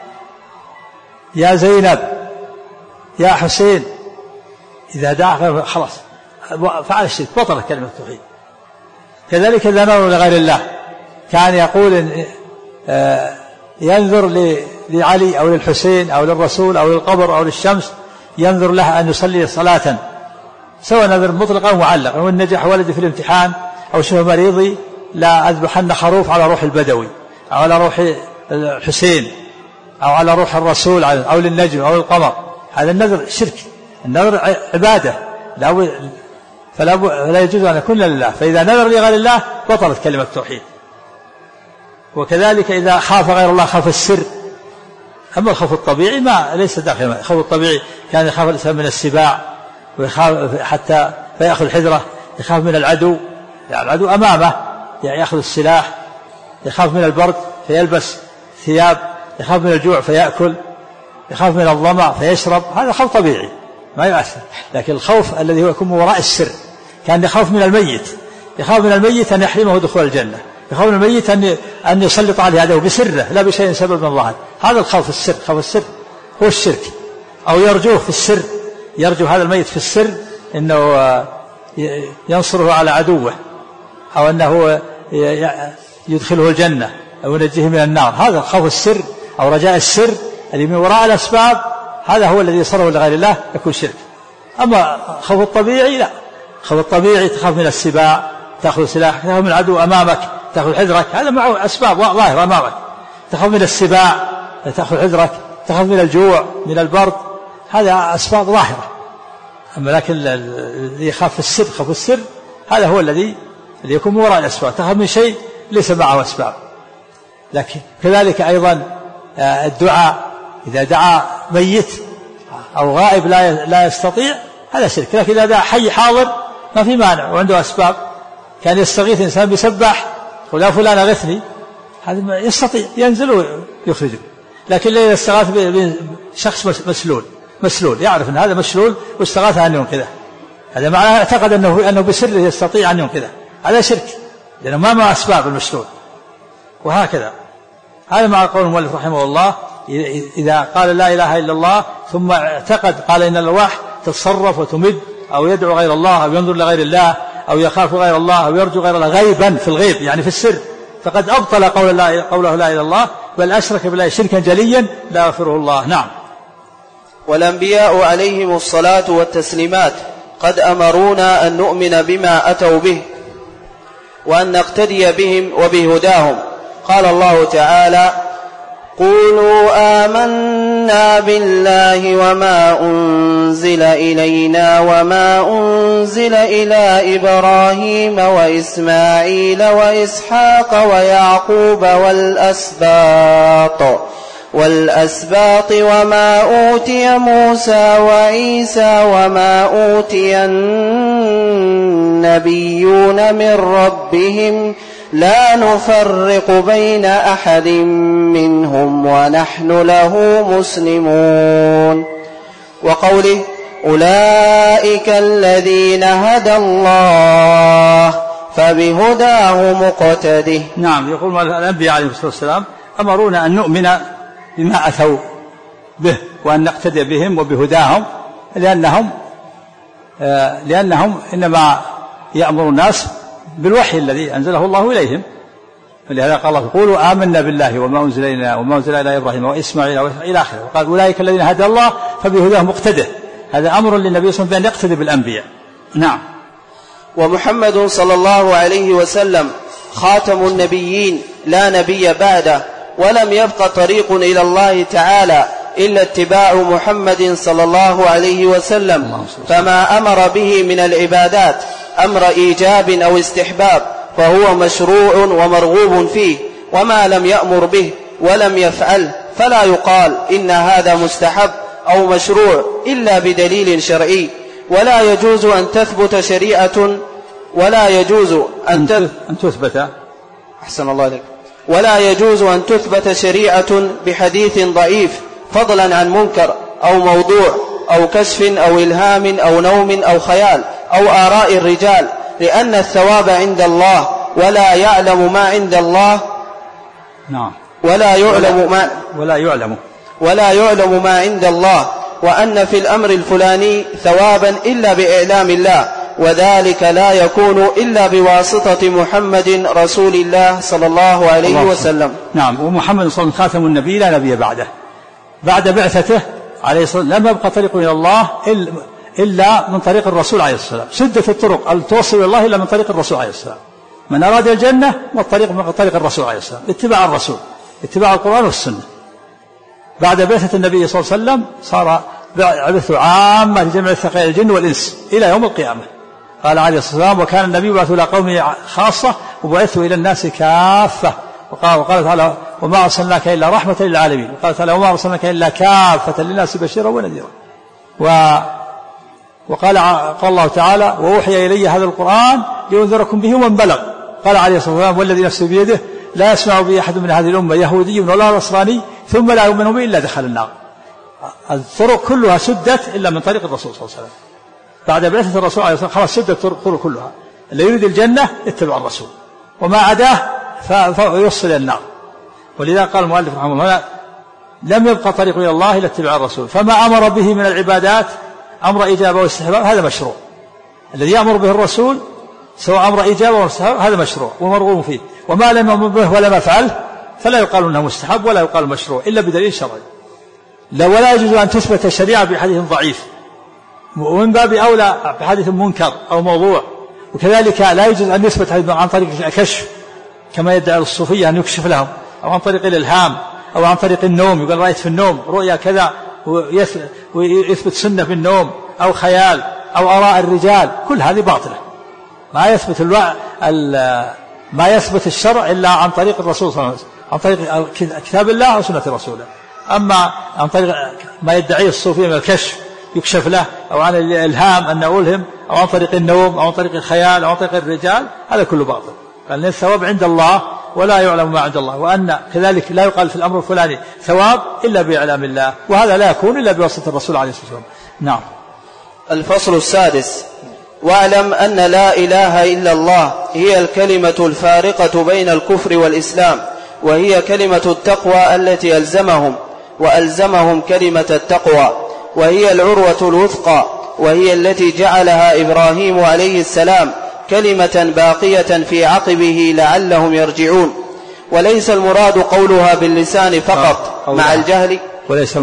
يا زينب يا حسين، إذا دعا خلاص فعل الشرك، بطلت كلمة التوحيد. كذلك إذا نظر لغير الله كان يقول ينظر لعلي أو للحسين أو للرسول أو للقبر أو للشمس، ينظر له أن يصلي صلاة، سواء نذر مطلق أو معلق. وإن نجح ولدي في الامتحان أو شبه مريضي لا أذبحن خروف على روح البدوي أو على روح الحسين أو على روح الرسول أو للنجم أو للقمر. هذا النذر شرك، النذر عبادة فلا يجوز أن يكون لله، فإذا نذر لغير الله بطلت كلمة التوحيد. وكذلك إذا خاف غير الله خاف السر. أما الخوف الطبيعي ما ليس داخل. الخوف الطبيعي كان يخاف الإنسان من السباع ويخاف حتى فيأخذ حذره، يخاف من العدو أمامه يأخذ السلاح، يخاف من البرد فيلبس ثياب، يخاف من الجوع فيأكل، يخاف من الظمأ فيشرب. هذا خوف طبيعي ما يؤثر. لكن الخوف الذي هو يكون وراء السر، كان يخاف من الميت، يخاف من الميت أن يحرمه دخول الجنة، يخاف من الميت أن يسلط عليه عدو بسره لا بشيء سبب من الله. هذا الخوف السر، خوف السر هو الشرك. أو يرجوه في السر، يرجو هذا الميت في السر إنه ينصره على عدوه، أو أنه يدخله الجنة أو ينجيه من النار. هذا خوف السر أو رجاء السر الذي من وراء الأسباب، هذا هو الذي يصرف لغير الله يكون شرك. أما خوف الطبيعي لا، خوف الطبيعي تخاف من السباع تأخذ سلاح، تخاف من العدو أمامك تأخذ حذرك، هذا معه أسباب ظاهرة أمامك. تخاف من السباع تأخذ حذرك، تخاف من الجوع من البرد، هذا أسباب ظاهرة. أما لكن الذي يخاف السر، خوف السر هذا هو الذي يكون وراء الأسباب، تخاف من شيء ليس معه أسباب. لكن كذلك أيضا الدعاء، إذا دعا ميت أو غائب لا يستطيع هذا شرك. لكن إذا دعا حي حاضر ما في مانع وعنده أسباب، كان يستغيث إنسان بيسبح يقول يا فلان أغثني، هذا يستطيع ينزل ويخرجه. لكن لا يستغاث بشخص مسلول يعرف أن هذا مسلول واستغاث أن ينقذه، هذا معناه اعتقد أنه بسره يستطيع أن ينقذه، هذا شرك لأنه ما مع أسباب المسلول. وهكذا هذا مع قول المؤلف رحمه الله إذا قال لا إله إلا الله ثم اعتقد قال إن الأرواح تتصرف وتمد أو يدعو غير الله أو ينظر لغير الله أو يخاف غير الله أو يرجو غير الله غيبا في الغيب، يعني في السر فقد أبطل قوله لا إله إلا الله، بل أشرك بالله شركا جليا لا يغفره الله. نعم. والأنبياء عليهم الصلاة والتسليمات قد أمرونا أن نؤمن بما أتوا به وأن نقتدي بهم وبهداهم. قال الله تعالى: قولوا آمنا بالله وما أنزل إلينا وما أنزل إلى إبراهيم وإسماعيل وإسحاق ويعقوب والأسباط وما أوتي موسى وعيسى وما أوتي النبيون من ربهم لا نفرق بين أحد منهم ونحن له مسلمون. وقوله: أولئك الذين هدى الله فبهداه مقتده. نعم. يقول الأنبياء عليه الصلاة والسلام أمرونا أن نؤمن بما أتوا به وأن نقتدي بهم وبهداهم، لأنهم إنما يأمر الناس بالوحي الذي أنزله الله إليهم. ولهذا قال الله: قولوا آمنا بالله وما أنزل إلينا وما أنزل إلى إبراهيم وإسماعيل إلى آخره. وقال: أولئك الذين هدى الله فبهداه مقتده. هذا أمر للنبي صلى الله عليه وسلم بأن يقتدي بالأنبياء. نعم. ومحمد صلى الله عليه وسلم خاتم النبيين لا نبي بعده، ولم يبق طريق إلى الله تعالى إلا اتباع محمد صلى الله عليه وسلم. فما أمر به من العبادات أمر إيجاب أو استحباب فهو مشروع ومرغوب فيه، وما لم يأمر به ولم يفعله فلا يقال إن هذا مستحب أو مشروع إلا بدليل شرعي. ولا يجوز أن تثبت شريعة ولا يجوز أن تثبت أحسن الله عليك ولا يجوز أن تثبت شريعة بحديث ضعيف فضلا عن منكر أو موضوع أو كشف أو إلهام أو نوم أو خيال أو آراء الرجال، لأن الثواب عند الله ولا يعلم ما عند الله. نعم. ولا يعلم ما عند الله، وأن في الأمر الفلاني ثوابا إلا بإعلام الله، وذلك لا يكون إلا بواسطة محمد رسول الله صلى الله عليه وسلم. نعم. ومحمد صلى الله عليه وسلم خاتم النبي لا نبي بعده، بعد بعثته عليه الصلاة والسلام لم يبقى طريق إلى الله إلا من طريق الرسول عليه الصلاة والسلام. سدت الطرق التوصل إلى الله إلا من طريق الرسول عليه الصلاة والسلام. من أراد الجنة والطريق من طريق الرسول عليه الصلاة والسلام، اتباع الرسول، اتباع القرآن والسنة. بعد بعثة النبي صلى الله عليه وسلم صار بعثة عامة لجميع الثقلين الجن والإنس إلى يوم القيامة. قال عليه الصلاة والسلام: وكان النبي يبعث إلى قومه خاصة وبعثه إلى الناس كافة. وقال تعالى: وما أرسلناك إلا رحمة للعالمين. وقال تعالى: وما أرسلناك إلا كافة للناس بشيرا ونذيرا. وقال الله تعالى: وأوحي إلي هذا القرآن لينذركم به ومن بلغ. قال عليه الصلاة والسلام: والذي نفسي بيده لا يسمع بي أحد من هذه الأمة يهودي ولا نصراني ثم لا يؤمن به إلا دخل النار. الطرق كلها سدت إلا من طريق الرسول صلى الله عليه وسلم. بعد بعثة الرسول عليه الصلاة والسلام خلاص سدت الطرق كلها. اللي يريد الجنة يتبع الرسول، وما عداه فيوصل إلى النار. ولذا قال المؤلف رحمه الله: لم يبقى طريق إلى الله إلا اتباع الرسول. فما أمر به من العبادات أمر إجابة واستحباب هذا مشروع. الذي يأمر به الرسول سواء أمر إجابة واستحباب هذا مشروع ومرغوب فيه. وما لم يأمر به ولم يفعله فلا يقال أنه مستحب ولا يقال مشروع إلا بدليل شرعي. ولا يجوز أن تثبت الشريعة بحديث ضعيف، ومن باب أولى بحديث منكر أو موضوع. وكذلك لا يجوز أن يثبت عن طريق الكشف كما يدعي الصوفية أن يكشف لهم، أو عن طريق الإلهام، أو عن طريق النوم، يقول رأيت في النوم رؤيا كذا ويثبت سنة في النوم، أو خيال، أو آراء الرجال. كل هذه باطلة. ما يثبت الشرع إلا عن طريق الرسول صلى الله عليه وسلم، عن طريق كتاب الله أو سنة رسوله. أما عن طريق ما يدعيه الصوفية من الكشف يكشف له، أو عن الإلهام أن ألهم، أو عن طريق النوم، أو عن طريق الخيال، أو عن طريق الرجال، هذا كله باطل. قال الثواب عند الله ولا يعلم ما عند الله، وأن كذلك لا يقال في الأمر الفلاني ثواب إلا بإعلام الله، وهذا لا يكون إلا بواسطة الرسول عليه الصلاة والسلام. نعم. الفصل السادس: واعلم أن لا إله إلا الله هي الكلمة الفارقة بين الكفر والإسلام، وهي كلمة التقوى التي ألزمهم كلمة التقوى، وهي العروة الوثقى، وهي التي جعلها إبراهيم عليه السلام كلمة باقية في عقبه لعلهم يرجعون. وليس المراد قولها باللسان فقط مع الجهل وليس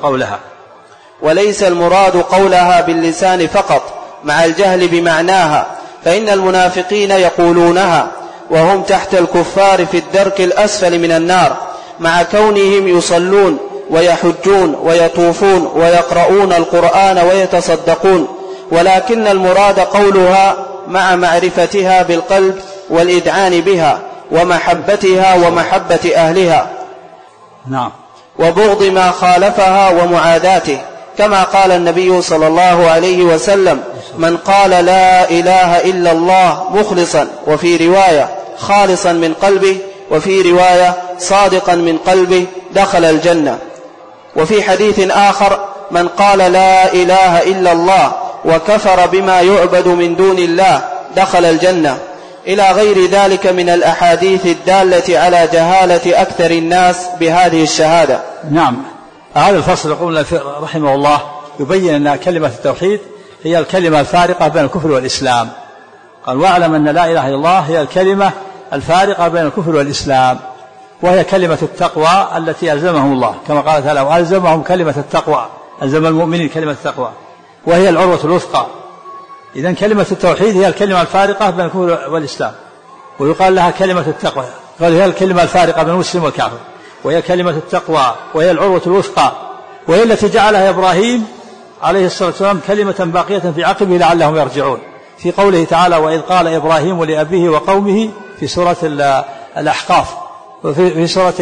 المراد قولها باللسان فقط مع الجهل بمعناها، فإن المنافقين يقولونها وهم تحت الكفار في الدرك الأسفل من النار، مع كونهم يصلون ويحجون ويطوفون ويقرؤون القرآن ويتصدقون، ولكن المراد قولها مع معرفتها بالقلب والإذعان بها ومحبتها ومحبة أهلها، نعم، وبغض ما خالفها ومعاداته، كما قال النبي صلى الله عليه وسلم: من قال لا إله إلا الله مخلصا، وفي رواية خالصا من قلبه، وفي رواية صادقا من قلبه، دخل الجنة. وفي حديث آخر: من قال لا إله إلا الله وكفر بما يعبد من دون الله دخل الجنة، إلى غير ذلك من الأحاديث الدالة على جهالة أكثر الناس بهذه الشهادة. نعم، هذا الفصل يقول رحمه الله يبين أن كلمة التوحيد هي الكلمة الفارقة بين الكفر والإسلام. قال: واعلم أن لا إله إلا الله هي الكلمة الفارقة بين الكفر والإسلام، وهي كلمة التقوى التي ألزمهم الله، كما قال تعالى: وألزمهم كلمة التقوى، ألزم المؤمنين كلمة التقوى، وهي العروة الوثقى. إذن كلمة التوحيد هي الكلمة الفارقة بين الكفر والإسلام، ويقال لها كلمة التقوى، قال هي الكلمة الفارقة بين المسلم والكافر، وهي كلمة التقوى، وهي العروة الوثقى، وهي التي جعلها إبراهيم عليه الصلاة والسلام كلمة باقية في عقبه لعلهم يرجعون، في قوله تعالى: وإذ قال إبراهيم لأبيه وقومه، في سورة الأحقاف، وفي سورة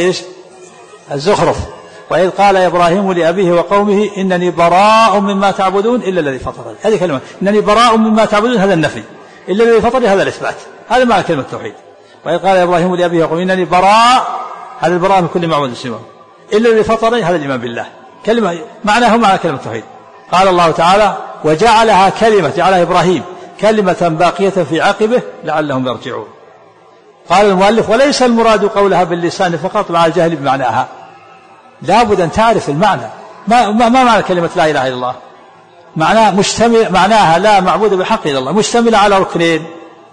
الزخرف: وإذ قال إبراهيم لأبيه وقومه إنني براء مما تعبدون إلا الذي فطرني. هذه كلمة إنني براء مما تعبدون، هذا النفي، إلا الذي فطرني هذا الإثبات، هذا معنى كلمة التوحيد. وإذ قال إبراهيم لأبيه وقومه إنني براء، هذا البراء من كل معبود سواه، إلا الذي فطرني، هذا الإيمان بالله، كلمة معناه معنى كلمة التوحيد. قال الله تعالى: وجعلها كلمة، جعلها إبراهيم كلمة باقية في عقبه لعلهم يرجعون. قال المؤلف: وليس المراد قولها باللسان فقط مع الجهل بمعناها. لا بد أن تعرف المعنى. ما معنى كلمة لا إله إلا الله؟ معناها لا معبود بحق إلا الله، مشتملة على ركنين: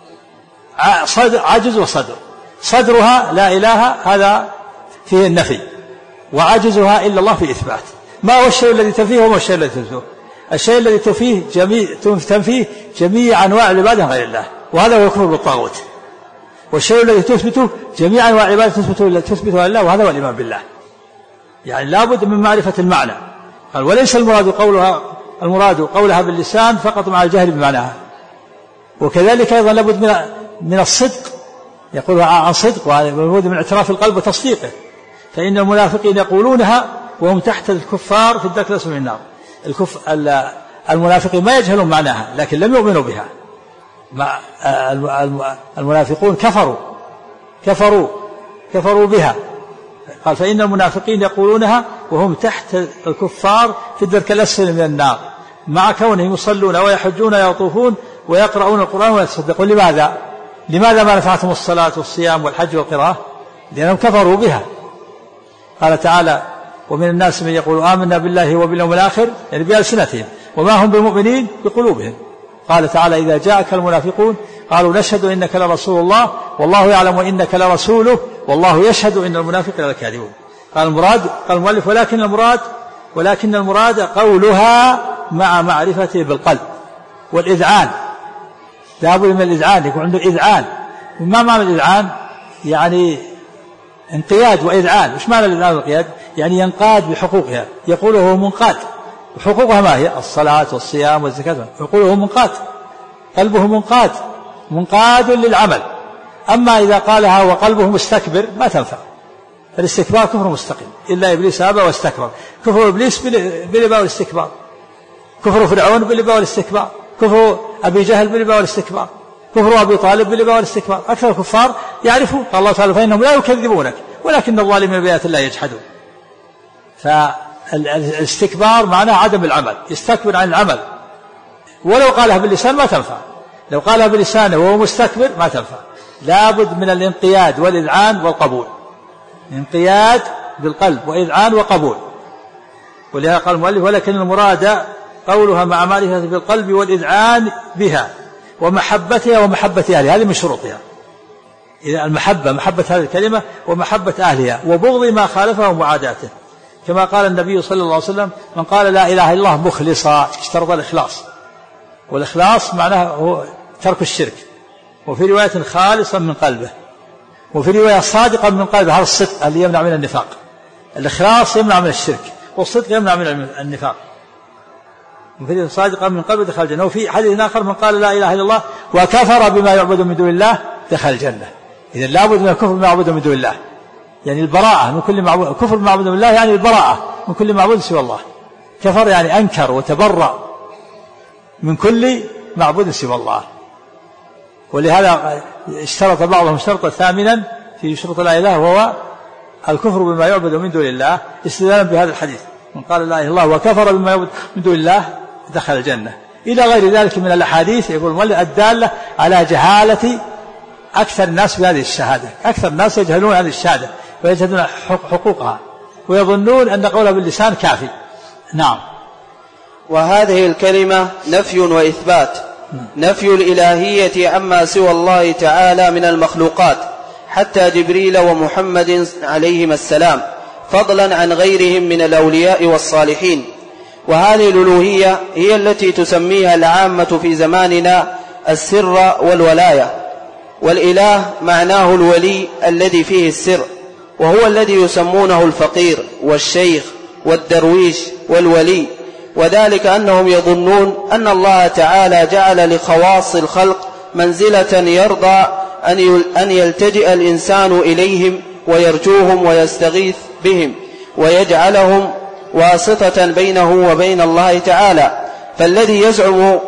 عجز وصدر. صدرها لا إله، هذا فيه النفي، وعجزها إلا الله في إثبات. ما هو الشيء الذي تنفيه وما الشيء الذي تثبته؟ الشيء الذي تنفيه جميع أنواع العبادة غير الله، وهذا هو الكفر بالطاغوت. والشيء الذي تثبته جميع أنواع العبادة تثبتها لله، وهذا هو الإيمان بالله. يعني لا بد من معرفة المعنى. قال: وليس المراد قولها باللسان فقط مع الجهل بمعناها. وكذلك أيضا لابد من الصدق، يقول عن صدق، ولابد من اعتراف القلب وتصديقه، فإن المنافقين يقولونها وهم تحت الكفار في الدرك الأسفل من النار. المنافقين ما يجهلون معناها لكن لم يؤمنوا بها. المنافقون كفروا بها. قال: فإن المنافقين يقولونها وهم تحت الكفار في الدرك الأسفل من النار، مع كونهم يصلون ويحجون ويطوفون ويقرؤون القرآن ويتصدقون. لماذا ما نفعتهم الصلاة والصيام والحج والقراءة؟ لأنهم كفروا بها. قال تعالى: ومن الناس من يقول آمنا بالله وباليوم الآخر، يعني بألسنتهم، وما هم بمؤمنين بقلوبهم. قال تعالى: إذا جاءك المنافقون قالوا نشهد إنك لرسول الله والله يعلم إنك لرسوله والله يشهد إن المنافقين لكاذبون. قال المؤلف: ولكن المراد قولها مع معرفته بالقلب والإذعان. لابد من الإذعان، يكون عنده إذعان. ما معنى الإذعان؟ يعني انقياد وإذعان. وش معنى الإذعان والانقياد؟ يعني ينقاد بحقوقها، يقوله هو منقاد. وحقوقها ما هي؟ الصلاة والصيام والزكاة، يقوله منقاد، قلبه منقاد للعمل. أما إذا قالها وقلبه مستكبر ما تنفع. الاستكبار كفر مستقيم، إلا إبليس أبى واستكبر. كفر إبليس بالإباء والاستكبار، كفر فرعون بالإباء والاستكبار، كفر أبي جهل بالإباء والاستكبار، كفر أبي طالب بالإباء والاستكبار. أكثر الكفار يعرفون. قال الله تعالى: فإنهم لا يكذبونك ولكن الظالمين بآيات الله يجحدون. فالاستكبار معناه عدم العمل، يستكبر عن العمل. ولو قالها باللسان ما تنفع، لو قالها بلسانه وهو مستكبر ما تنفع. لابد من الانقياد والإذعان والقبول، انقياد بالقلب وإذعان وقبول. ولهذا قال المؤلف: ولكن المراد قولها مع معرفة بالقلب والإذعان بها ومحبتها ومحبة أهلها. هذه من شروطها. إذا المحبة محبة هذه الكلمة ومحبة أهلها، وبغض ما خالفه ومعاداته، كما قال النبي صلى الله عليه وسلم: من قال لا إله إلا الله مخلصا، اشترط الإخلاص، والإخلاص معناه هو ترك الشرك، وفي رواية خالصا من قلبه، وفي رواية صادقا من قلبه، هذا الصدق اللي يمنع من النفاق. الإخلاص يمنع من الشرك، والصدق يمنع من النفاق. وفي صادقا من قلبه دخل الجنة. وفي حديث آخر: من قال لا إله إلا الله وكفر بما يعبد من دون الله دخل الجنة. إذا لابد من الكفر بما يعبد من دون الله، يعني البراءة من كل معبود. كفر بما يعبد من الله يعني البراءة من كل معبود سوى الله. كفر يعني أنكر وتبرأ من كل معبود سوى الله. ولهذا اشترط بعضهم شرطا ثامنا في شروط لا إله، وهو الكفر بما يعبد من دون الله، استدلالا بهذا الحديث: من قال لا إله إلا الله وكفر بما يعبد من دون الله دخل الجنة، إلى غير ذلك من الأحاديث يقول المؤلف الدالة على جهالة أكثر الناس بهذه الشهادة. أكثر الناس يجهلون هذه الشهادة ويجهلون حقوقها، ويظنون أن قولها باللسان كافي. نعم. وهذه الكلمة نفي وإثبات. نفي الإلهية عما سوى الله تعالى من المخلوقات حتى جبريل ومحمد عليهما السلام، فضلا عن غيرهم من الأولياء والصالحين. وهذه الألوهية هي التي تسميها العامة في زماننا السر والولاية. والإله معناه الولي الذي فيه السر، وهو الذي يسمونه الفقير والشيخ والدرويش والولي. وذلك أنهم يظنون أن الله تعالى جعل لخواص الخلق منزلة يرضى أن يلتجئ الإنسان إليهم ويرجوهم ويستغيث بهم، ويجعلهم واسطة بينه وبين الله تعالى. فالذي يزعم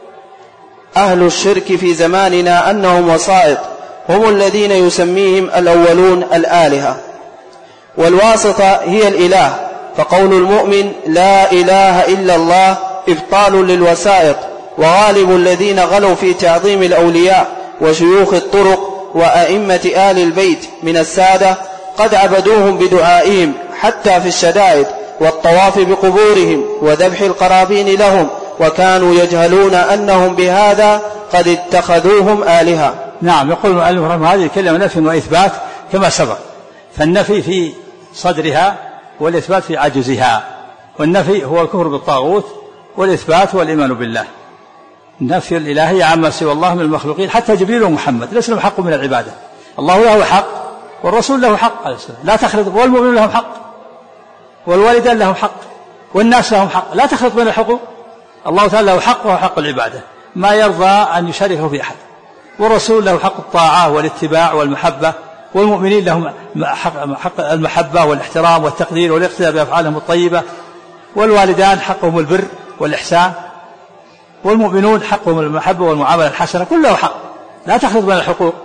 أهل الشرك في زماننا أنهم وسائط هم الذين يسميهم الأولون الآلهة. والواسطة هي الإله، فقول المؤمن لا إله إلا الله إبطال للوسائط. وغالب الذين غلوا في تعظيم الأولياء وشيوخ الطرق وأئمة آل البيت من السادة قد عبدوهم بدعائهم حتى في الشدائد والطواف بقبورهم وذبح القرابين لهم، وكانوا يجهلون أنهم بهذا قد اتخذوهم آلهة. نعم. يقول المؤلف رحمه هذه الكلمة نفي وإثبات كما سبق، فالنفي في صدرها والإثبات في عجزها. والنفي هو الكفر بالطاغوت، والإثبات هو الإيمان بالله. نفي الإلهية عما سوى الله من المخلوقين حتى جبريل ومحمد ليس لهم حق من العبادة. الله له حق والرسول له حق عليه السلام، لا تخلط، والمؤمن لهم حق، والوالدان لهم حق، والناس لهم حق، لا تخلط بين الحقوق. الله تعالى له حق وهو حق العبادة، ما يرضى أن يشاركه في أحد. والرسول له حق الطاعة والاتباع والمحبة، والمؤمنين لهم حق المحبة والاحترام والتقدير والاقتداء بأفعالهم الطيبة. والوالدان حقهم البر والإحسان، والمؤمنون حقهم المحبة والمعاملة الحسنة، كله حق، لا تخلط بين الحقوق.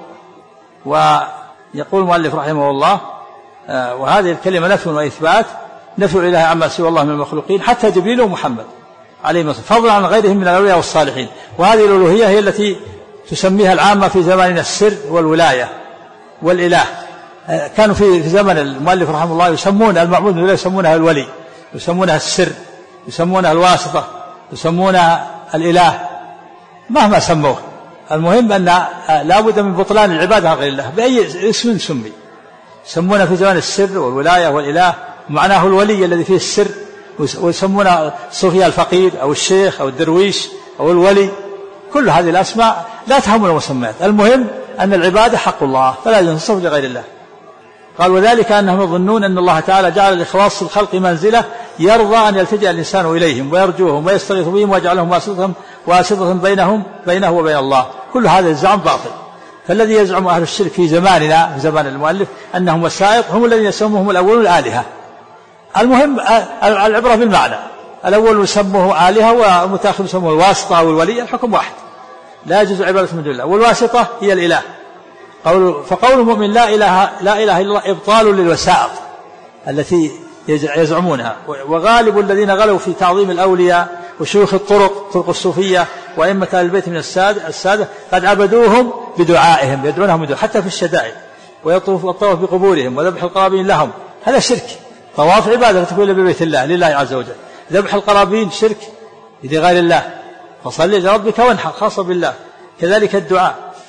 ويقول المؤلف رحمه الله وهذه الكلمة نفي وإثبات. نفي الإله عما سوى الله من المخلوقين حتى جبريل ومحمد عليهم السلام، فضلا عن غيرهم من الأولياء والصالحين. وهذه الألوهية هي التي تسميها العامة في زماننا السر والولاية والإله. كانوا في زمن المؤلف رحمه الله يسمون المعبود بالله يسمونها الولي، يسمونها السر، يسمونها الواسطة، يسمونها الإله، مهما سموه. المهم أن لا بد من بطلان العبادة غير الله بأي اسم سمي. يسمونها في زمان السر والولاية والإله، معناه الولي الذي فيه السر، ويسمونها الصوفية الفقير أو الشيخ أو الدرويش أو الولي. كل هذه الأسماء لا تهمل المسميات. المهم أن العبادة حق الله فلا ينصف لغير الله. قال وذلك أنهم يظنون أن الله تعالى جعل لخواص الخلق منزلة يرضى أن يلتجئ الإنسان إليهم ويرجوهم ويستغيث بهم ويجعلهم واسطة بينه وبين الله. كل هذا الزعم باطل. فالذي يزعم أهل الشرك في زماننا في زمان المؤلف أنهم وسائط هم الذين يسموهم الأولون الآلهة. المهم العبرة بالمعنى، الأول يسموه آلهة والمتأخر يسموه الواسطة أو الولي، الحكم واحد، لا يجوز عبادة من دون الله، والواسطة هي الإله. فقول المؤمن لا إله إلا الله إبطال للوسائط التي يزعمونها. وغالب الذين غلوا في تعظيم الأولياء وشيوخ طرق الصوفية وأئمة أهل البيت من السادة قد عبدوهم بدعائهم، يدعونهم بدعاء حتى في الشدائد، والطواف بقبورهم وذبح القرابين لهم، هذا شرك. طواف عبادة تكون ببيت الله لله عز وجل، ذبح القرابين شرك لغير الله، فصل لربك وانحر خاصة بالله. كذلك الدعاء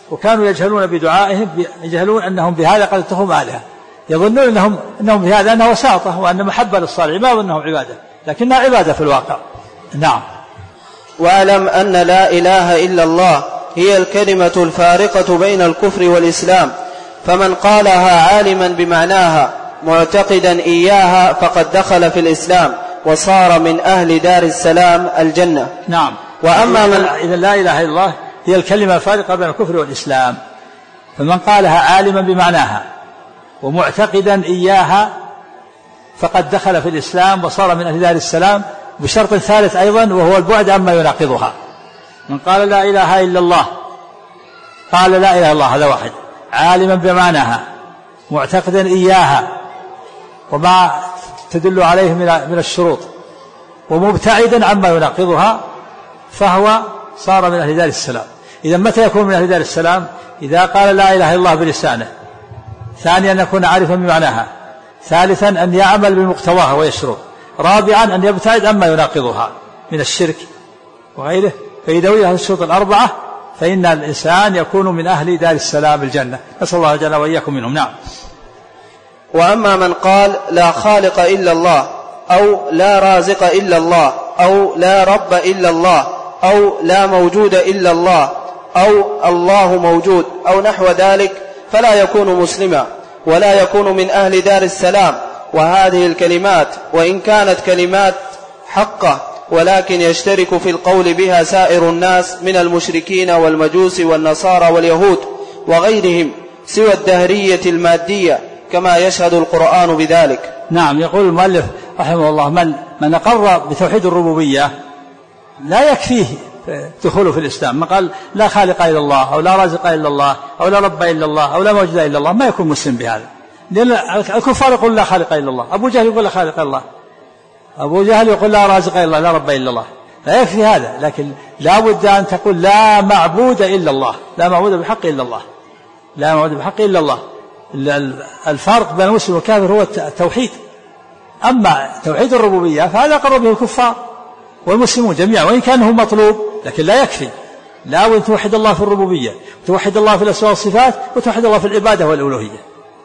وكانوا يجهلون بدعائهم، يجهلون أنهم بهذا قد اتخذوا آلهة، يظنون أنهم بهذا أنه وساطة وأن محبة للصالح، ما أنهم عبادة، لكنها عبادة في الواقع. نعم. واعلم أن لا إله إلا الله هي الكلمة الفارقة بين الكفر والإسلام، فمن قالها عالما بمعناها معتقدا إياها فقد دخل في الإسلام وصار من أهل دار السلام الجنة. نعم. وأما إذا لا إله إلا الله هي الكلمة الفارقة بين الكفر والإسلام، فمن قالها عالما بمعناها ومعتقدا إياها فقد دخل في الإسلام وصار من أهل دار السلام، بشرط ثالث أيضا وهو البعد عما يناقضها. من قال لا إله إلا الله، قال لا إله إلا الله، هذا واحد، عالما بمعناها معتقدا إياها وما تدل عليه من الشروط، ومبتعدا عما يناقضها، فهو صار من أهل دار السلام. إذا متى يكون من أهل دار السلام؟ إذا قال لا إله إلا الله بلسانه، ثانيا أن يكون عارفا بمعناها، ثالثا أن يعمل بمقتضاها ويشرب، رابعا أن يبتعد عما يناقضها من الشرك وغيره. فإذا وجد الشروط الأربعة فإن الإنسان يكون من أهل دار السلام الجنة، نسأل الله جل وإياكم منهم. نعم. وأما من قال لا خالق إلا الله، أو لا رازق إلا الله، أو لا رب إلا الله، أو لا موجود إلا الله، أو الله موجود، أو نحو ذلك، فلا يكون مسلما ولا يكون من أهل دار السلام. وهذه الكلمات وإن كانت كلمات حقة، ولكن يشترك في القول بها سائر الناس من المشركين والمجوس والنصارى واليهود وغيرهم سوى الدهرية المادية، كما يشهد القرآن بذلك. نعم. يقول المؤلف رحمه الله: من أقر بتوحيد الربوبية لا يكفيه دخوله في الإسلام. من قال لا خالق إلا الله، أو لا رازق إلا الله، أو لا رب إلا الله، أو لا موجود إلا الله، ما يكون مسلم بهذا، لأن الكفار يقول لا خالق إلا الله، أبو جهل يقول لا خالق إلا الله، أبو جهل يقول لا رازق إلا الله، لا رب إلا الله، لا يكفي هذا، لكن لا بد أن تقول لا معبود إلا الله، لا معبود بحق إلا الله، لا معبود بحق إلا الله. الفرق بين المسلم والكافر هو التوحيد. أما توحيد الربوبية فهذا قر به الكفار والمسلمون جميعا، وإن كان هو مطلوب لكن لا يكفي، لا بد توحد الله في الربوبية، توحد الله في الأسماء والصفات، وتوحد الله في العبادة والألوهية.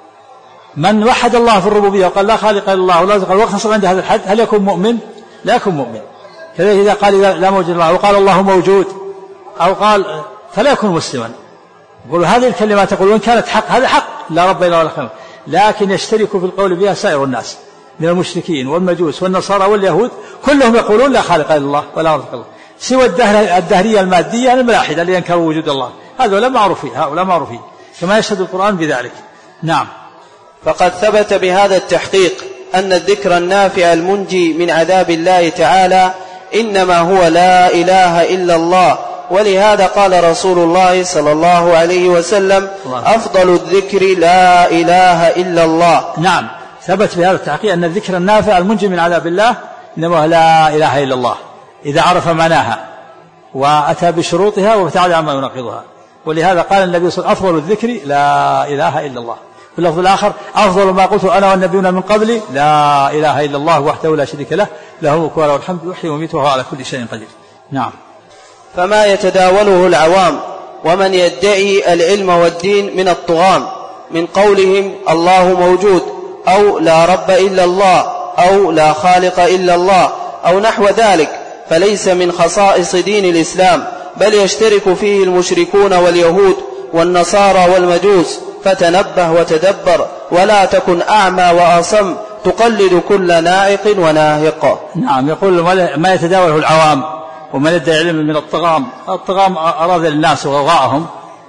من وحد الله في الربوبية وقال لا خالق إلا الله ولا رزق الوقت حصل عند هذا الحد، هل يكون مؤمن؟ لا يكون مؤمن. كذلك إذا قال لا موجود الله وقال الله موجود، أو قال، فلا يكون مسلما. يقول هذه الكلمات تقول وإن كانت حق، هذا حق، لا رب إلا الله، لكن يشترك في القول بها سائر الناس من المشركين والمجوس والنصارى واليهود، كلهم يقولون لا خالق إلا الله ولا رزق الله، سوى الدهرية المادية الملاحدة اللي ينكروا وجود الله، هؤلاء معروفين كما يشهد القرآن بذلك. نعم. فقد ثبت بهذا التحقيق أن الذكر النافع المنجي من عذاب الله تعالى إنما هو لا إله إلا الله، ولهذا قال رسول الله صلى الله عليه وسلم: أفضل الذكر لا إله إلا الله. نعم. ثبت بهذا التحقيق أن الذكر النافع المنجي من عذاب الله إنما هو لا إله إلا الله، إذا عرف معناها وأتى بشروطها وابتعد عما يناقضها. ولهذا قال النبي صلى الله عليه وسلم: أفضل الذكر لا إله إلا الله. في اللفظ الآخر: أفضل ما قلت أنا والنبيون من قبلي لا إله إلا الله وحده لا شريك له، له الملك وله الحمد يحيي ويميت وهو على كل شيء قدير. نعم. فما يتداوله العوام ومن يدعي العلم والدين من الطغام من قولهم الله موجود، أو لا رب إلا الله، أو لا خالق إلا الله، أو نحو ذلك، فليس من خصائص دين الإسلام، بل يشترك فيه المشركون واليهود والنصارى والمجوس. فتنبه وتدبر، ولا تكن أعمى وأصم تقلد كل نائق وناهق. نعم. يقول ما يتداوله العوام ومن يدعي علم من الطغام أراد الناس وغوغاءهم،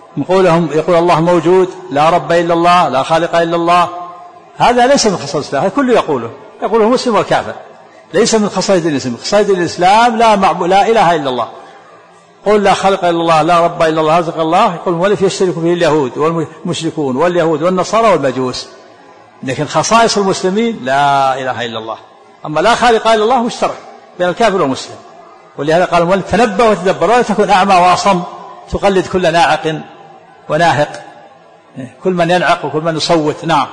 يقول الله موجود، لا رب إلا الله، لا خالق إلا الله، هذا ليس من خصائص الإسلام، كله يقوله مسلم والكافر، ليس من خصائص الإسلام. خصائص الإسلام لا إله إلا الله، قل لا خالق إلا الله، لا رب إلا الله، رزق الله. يقول المؤلف: يشترك فيه اليهود والمشركون واليهود والنصارى والمجوس، لكن خصائص المسلمين لا إله إلا الله. أما لا خالق إلا الله مشترك بين الكافر والمسلم. ولهذا قال المؤلف: تنبه وتدبر، ولا تكن أعمى وأصم تقلد كل ناعق وناهق، كل من ينعق وكل من يصوت. نعم.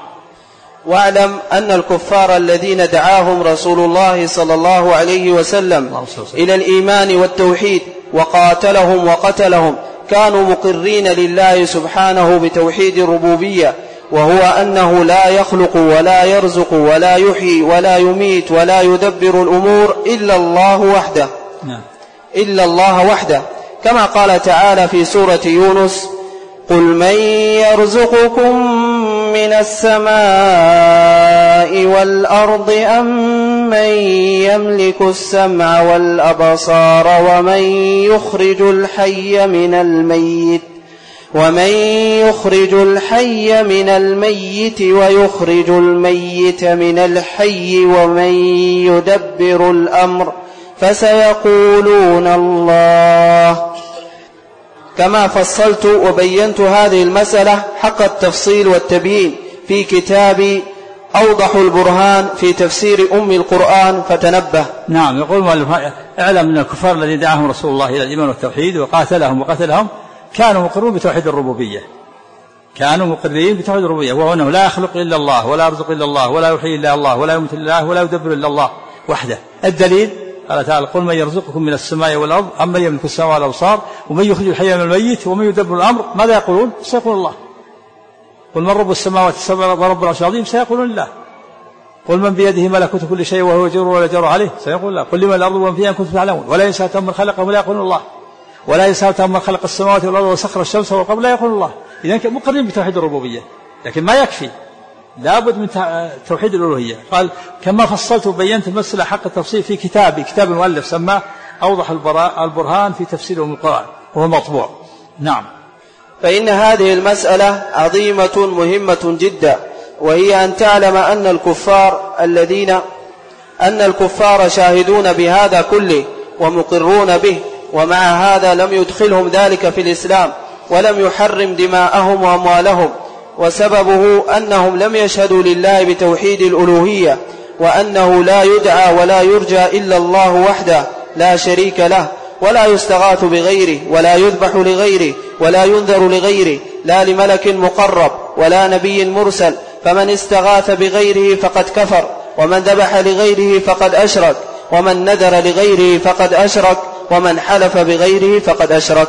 واعلم أن الكفار الذين دعاهم رسول الله صلى الله عليه وسلم إلى الإيمان والتوحيد وقاتلهم وقتلهم كانوا مقرين لله سبحانه بتوحيد الربوبية، وهو أنه لا يخلق ولا يرزق ولا يحيي ولا يميت ولا يدبر الأمور إلا الله وحده، كما قال تعالى في سورة يونس: قل من يرزقكم من السماء والأرض أم من يملك السمع والأبصار ومن يخرج الحي من الميت ويخرج الميت من الحي ومن يدبر الأمر فسيقولون الله. كما فصلت وبينت هذه المسألة حق التفصيل والتبيين في كتاب أوضح البرهان في تفسير أم القرآن، فتنبه. نعم. يقول اعلم من الكفار الذين دعاهم رسول الله إلى الإيمان والتوحيد وقاتلهم كانوا مقرون بتوحيد الربوبية، وهو أنه لا يخلق إلا الله ولا يرزق إلا الله ولا يحيي إلا الله ولا يميت إلا الله ولا يدبر إلا الله وحده. الدليل قال تعالى: قل من يرزقكم من السماء والأرض أم من يملك السماء والأبصار ومن يخرج الحي من الميت ومن يدبر الأمر. ماذا يقولون؟ سيقول الله. قل من رب السماوات السبع ورب العرش العظيم؟ سيقولون الله. قل من بيده ملكوت كل شيء وهو يجر ولا يجر عليه؟ سيقول الله. قل لمن الأرض ومن فيها إن كنتم تعلمون. ولا يسألهم من خلقهم لا يقولون الله. ولا يسألهم من خلق السماوات والأرض وسخر الشمس والقمر لا يقولون الله. إذن مقرين بتوحيد الربوبية، لكن ما يكفي، لابد من توحيد الألوهية. قال: كما فصلت وبينت المسألة حق التفصيل في كتاب المؤلف سماه أوضح البرهان في تفسير أم القرآن، وهو مطبوع. نعم. فإن هذه المسألة عظيمة مهمة جدا، وهي أن تعلم أن الكفار شاهدون بهذا كله ومقرون به، ومع هذا لم يدخلهم ذلك في الإسلام ولم يحرم دماءهم وأموالهم، وسببه أنهم لم يشهدوا لله بتوحيد الألوهية، وأنه لا يدعى ولا يرجى إلا الله وحده لا شريك له، ولا يستغاث بغيره ولا يذبح لغيره ولا ينذر لغيره، لا لملك مقرب ولا نبي مرسل، فمن استغاث بغيره فقد كفر، ومن ذبح لغيره فقد أشرك، ومن نذر لغيره فقد أشرك، ومن حلف بغيره فقد أشرك.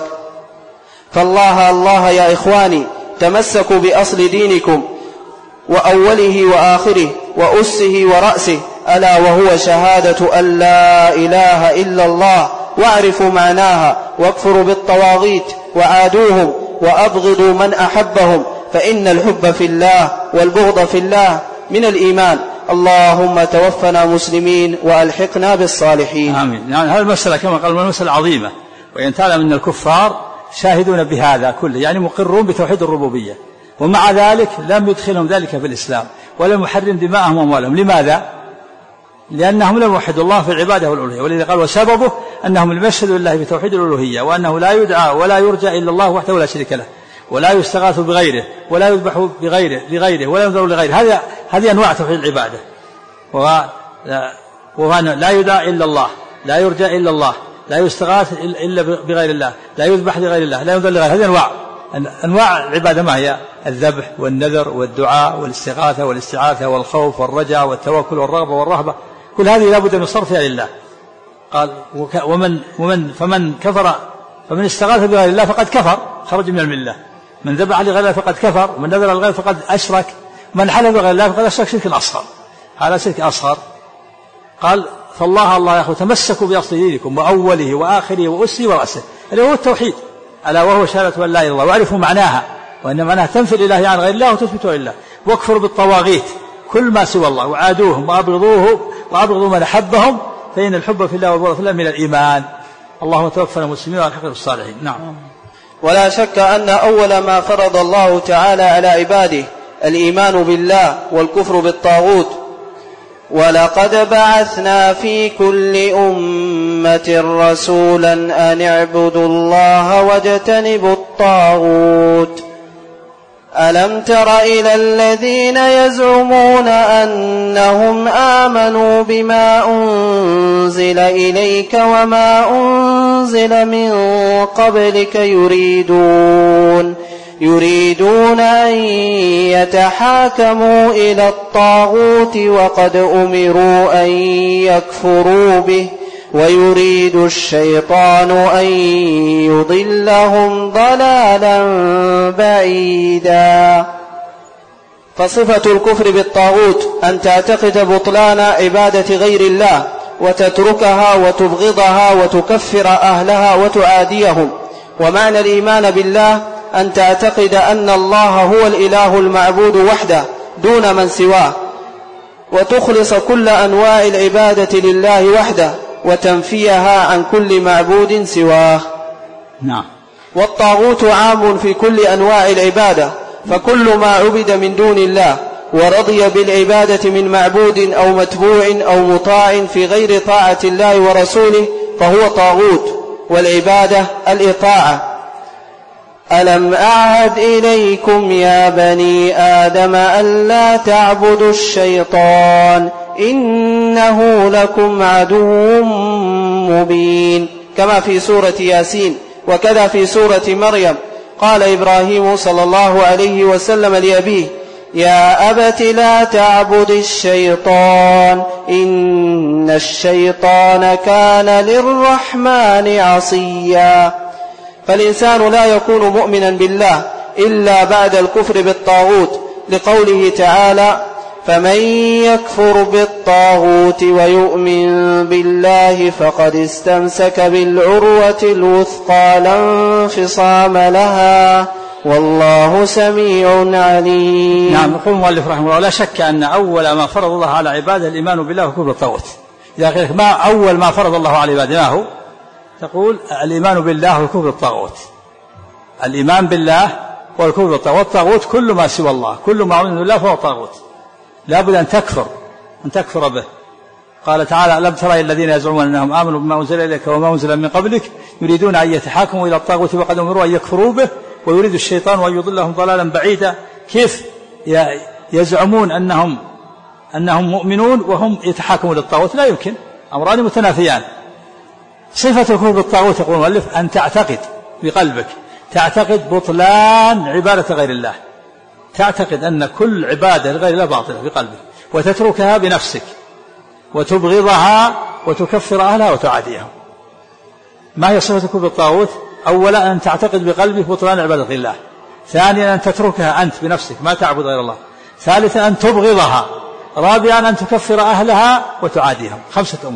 فالله يا إخواني، تمسكوا بأصل دينكم وأوله وآخره وأسه ورأسه، ألا وهو شهادة أن لا إله إلا الله، واعرفوا معناها، واكفروا بالطواغيت وعادوهم وأبغضوا من أحبهم، فإن الحب في الله والبغض في الله من الإيمان. اللهم توفنا مسلمين وألحقنا بالصالحين. آمين. يعني هذه المسألة كما قال مسألة عظيمة، وإن تعلم أن الكفار شاهدون بهذا كله، يعني مقرون بتوحيد الربوبية، ومع ذلك لم يدخلهم ذلك في الإسلام ولم يحرم دماءهم وأموالهم. لماذا؟ لأنهم لم يوحدوا الله في العبادة والألوهية، ولذا قال: وسببه أنهم لم يشهدوا لله بتوحيد الألوهية، وأنه لا يدعى ولا يرجى إلا الله وحده لا شريك له، ولا يستغاث بغيره ولا يذبح لغيره ولا ينذر لغيره. هذه أنواع توحيد العبادة. وأن لا يدعى إلا الله، لا يرجى إلا الله، لا يستغاث إلا بغير الله، لا يذبح لغير الله، لا ينذر لغيره. هذه أنواع العبادة. ما هي؟ الذبح والنذر والدعاء والاستغاثة والاستعاذة والخوف والرجاء والتوكل والرغبة والرهبة، كل هذه لا بد من صرفها لله. قال: فمن كفر، فمن استغاث بغير الله فقد كفر، خرج من الملة. من ذبح لغير الله فقد كفر، ومن نذر لغيره فقد أشرك، من حلف بغير الله فقد أشرك شرك أصغر. هذا شرك أصغر. قال: فالله يا أخو تمسكوا بأصل دينكم وأوله وآخره وأسه ورأسه، اللي هو التوحيد، ألا وهو شهادة أن لا إله إلا الله، واعرفوا معناها، وأن معناها تنفي الإله عن غير الله وتثبته لله، واكفروا بالطواغيت كل ما سوى الله، وعادوهم وأبغضوا من أحبهم، فإن الحب في الله والبغض في الله من الإيمان. اللهم توفنا مسلمين والحقنا بالصالحين. نعم. ولا شك أن أول ما فرض الله تعالى على عباده الإيمان بالله والكفر بالطاغوت. ولقد بعثنا في كل أمة رسولا أن اعبدوا الله واجتنبوا الطاغوت. ألم تر إلى الذين يزعمون أنهم آمنوا بما أنزل إليك وما أنزل من قبلك يريدون أن يتحاكموا إلى الطاغوت وقد أمروا أن يكفروا به ويريد الشيطان أن يضلهم ضلالا بعيدا. فصفة الكفر بالطاغوت أن تعتقد بطلان عبادة غير الله وتتركها وتبغضها وتكفر أهلها وتعاديهم. ومعنى الإيمان بالله أن تعتقد أن الله هو الإله المعبود وحده دون من سواه، وتخلص كل أنواع العبادة لله وحده وتنفيها عن كل معبود سواه. نعم. والطاغوت عام في كل أنواع العبادة، فكل ما عبد من دون الله ورضي بالعبادة من معبود أو متبوع أو مطاع في غير طاعة الله ورسوله فهو طاغوت، والعبادة الإطاعة. ألم أعهد إليكم يا بني آدم ألا تعبدوا الشيطان إنه لكم عدو مبين، كما في سورة ياسين. وكذا في سورة مريم قال إبراهيم صلى الله عليه وسلم لأبيه: يا أبت لا تعبد الشيطان إن الشيطان كان للرحمن عصيا. فالإنسان لا يكون مؤمنا بالله إلا بعد الكفر بالطاغوت، لقوله تعالى: فمن يكفر بالطاغوت ويؤمن بالله فقد استمسك بالعروة الوثقى لا انفصام لها والله سميع عليم. نعم. يقول المؤلف رحمه الله: لا شك أن أول ما فرض الله على عباده الإيمان بالله وكفر بالطاغوت. إذا قلت ما أول ما فرض الله على عباده ما هو؟ تقول الإيمان بالله والكفر بالطاغوت. الإيمان بالله والكفر بالطاغوت. والطاغوت كل ما سوى الله، كل ما عبد الله فهو طاغوت، لا بد أن تكفر به. قال تعالى: ألم ترى الذين يزعمون أنهم آمنوا بما أنزل إليك وما أنزل من قبلك يريدون أن يتحاكموا إلى الطاغوت وقد أمروا أن يكفروا به ويريد الشيطان أن يضلهم ضلالا بعيدا. كيف يزعمون أنهم مؤمنون وهم يتحاكمون للطاغوت؟ لا يمكن، أمران متنافيان. صفة الكفر بالطاغوت يقول المؤلف أن تعتقد بقلبك، تعتقد بطلان عبادة غير الله، تعتقد أن كل عبادة لغير الله باطلة بقلبك، وتتركها بنفسك وتبغضها وتكفر أهلها وتعاديهم. ما هي صفة الكفر بالطاغوت؟ أولا أن تعتقد بقلبك بطلان عبادة غير الله، ثانيا أن تتركها أنت بنفسك ما تعبد غير الله، ثالثا أن تبغضها، رابعا أن تكفر أهلها وتعاديهم. 5 أمور،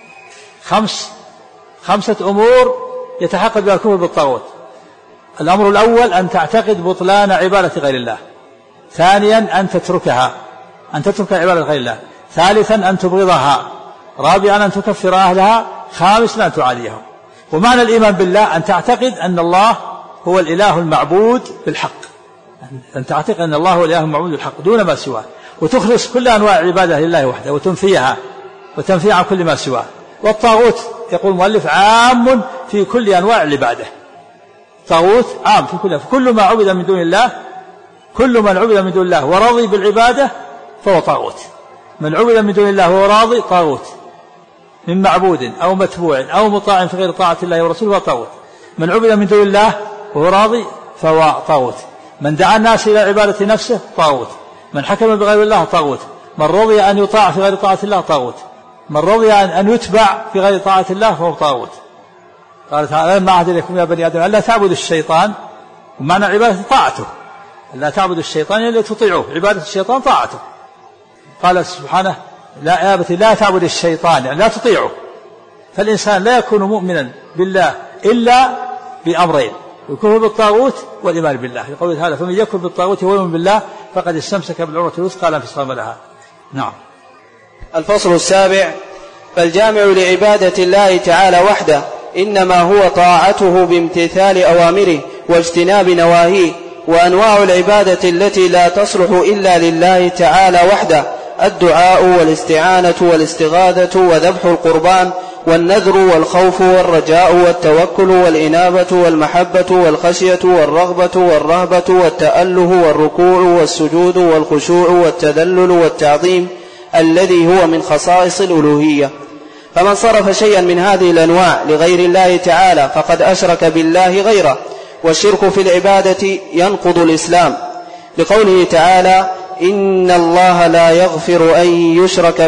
5 أمور يتحقق بها الكفر بالطاغوت. الأمر الأول أن تعتقد بطلان عبادة غير الله، ثانيا أن تترك عبادة غير الله، ثالثا أن تبغضها، رابعا أن تكفر أهلها، خامسا أن تعاديهم. ومعنى الإيمان بالله أن تعتقد أن الله هو الإله المعبود بالحق، أن تعتقد أن الله هو الإله المعبود بالحق دون ما سواه، وتخلص كل أنواع العبادة لله وحده وتنفيها عن كل ما سواه. والطاغوت يقول المؤلف عام في كل أنواع العبادة. طاغوت عام في كل ما عبد من دون الله، كل من عبد من دون الله ورضي بالعبادة فهو طاغوت. من عبد من دون الله وهو راضي طاغوت، من معبود أو متبوع أو مطاع في غير طاعة الله ورسوله فهو طاغوت. من عبد من دون الله وهو راضي فهو طاغوت. من دعا الناس إلى عبادة نفسه طاغوت. من حكم بغير الله طاغوت. من رضي أن يطاع في غير طاعة الله طاغوت. من رضي أن يتبع في غير طاعة الله فهو طاغوت. قال تعالى: ما عهد إليكم يا بني آدم ألا تعبدوا الشيطان. ومعنى عبادة طاعته، ألا تعبدوا الشيطان إلا تطيعوه، عبادة الشيطان طاعته. قال سبحانه: لا يا أبت لا تعبد الشيطان، يعني لا تطيعه. فالإنسان لا يكون مؤمنا بالله إلا بأمرين: الكفر بالطاغوت والإيمان بالله. يقول هذا: فمن يكفر بالطاغوت ويؤمن بالله فقد استمسك بالعروة الوثقى لا انفصام لها. نعم. الفصل السابع: فالجامع لعبادة الله تعالى وحده إنما هو طاعته بامتثال أوامره واجتناب نواهيه. وأنواع العبادة التي لا تصلح إلا لله تعالى وحده: الدعاء والاستعانة والاستغاثة وذبح القربان والنذر والخوف والرجاء والتوكل والإنابة والمحبة والخشية والرغبة والرهبة والتأله والركوع والسجود والخشوع والتذلل والتعظيم الذي هو من خصائص الألوهية. فمن صرف شيئا من هذه الأنواع لغير الله تعالى فقد أشرك بالله غيره. والشرك في العبادة ينقض الإسلام، لقوله تعالى: إن الله لا يغفر أن يشرك به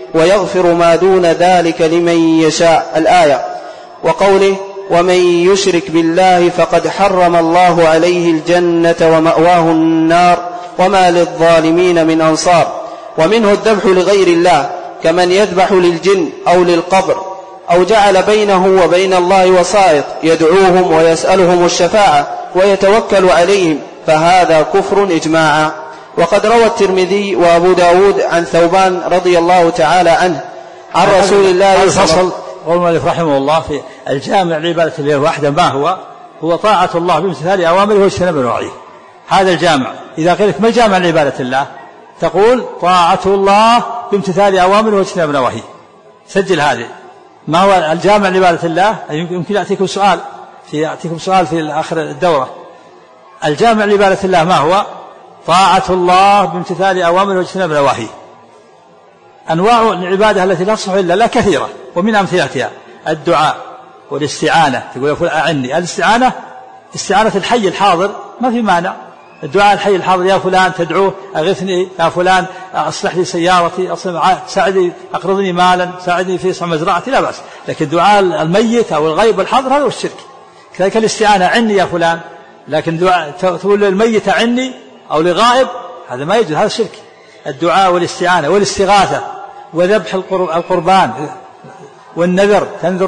ويغفر ما دون ذلك لمن يشاء. الآية. وقوله ومن يشرك بالله فقد حرم الله عليه الجنة ومأواه النار وما للظالمين من أنصار. ومنه الذبح لغير الله كمن يذبح للجن أو للقبر أو جعل بينه وبين الله وسائط يدعوهم ويسألهم الشفاعة ويتوكل عليهم، فهذا كفر إجماعا. وقد روى الترمذي وأبو داود عن ثوبان رضي الله تعالى عنه عن رسول الله صلى الله عليه وسلم. قول المؤلف رحمه الله في الجامع لعبادة الله وحده ما هو طاعة الله بامتثال أوامره واجتناب نواهيه. هذا الجامع. إذا قيل لك ما الجامع لعبادة الله تقول طاعة الله بامتثال أوامره واجتناب نواهيه. سجل هذه. ما هو الجامع لعبادة الله؟ يمكن يأتيكم سؤال في آخر الدورة. الجامع لعبادة الله ما هو؟ طاعة الله بامتثال أوامره واجتناب نواهيه. أنواع العبادة التي لا تصح إلا لا كثيرة، ومن أمثلتها الدعاء والاستعانة. تقول فلان أعني. الاستعانة استعانة الحي الحاضر ما في مانع. الدعاء الحي الحاضر يا فلان تدعوه أغثني، يا فلان أصلح لي سيارتي، ساعدني أقرضني مالا، ساعدني في إصلاح مزرعتي، لا بأس. لكن دعاء الميت أو الغيب الحاضر هذا هو الشرك. كذلك الاستعانة عني يا فلان، لكن دعاء تقول للميت عني أو لغائب هذا ما يجوز، هذا الشرك. الدعاء والاستعانة والاستغاثة وذبح القربان والنذر،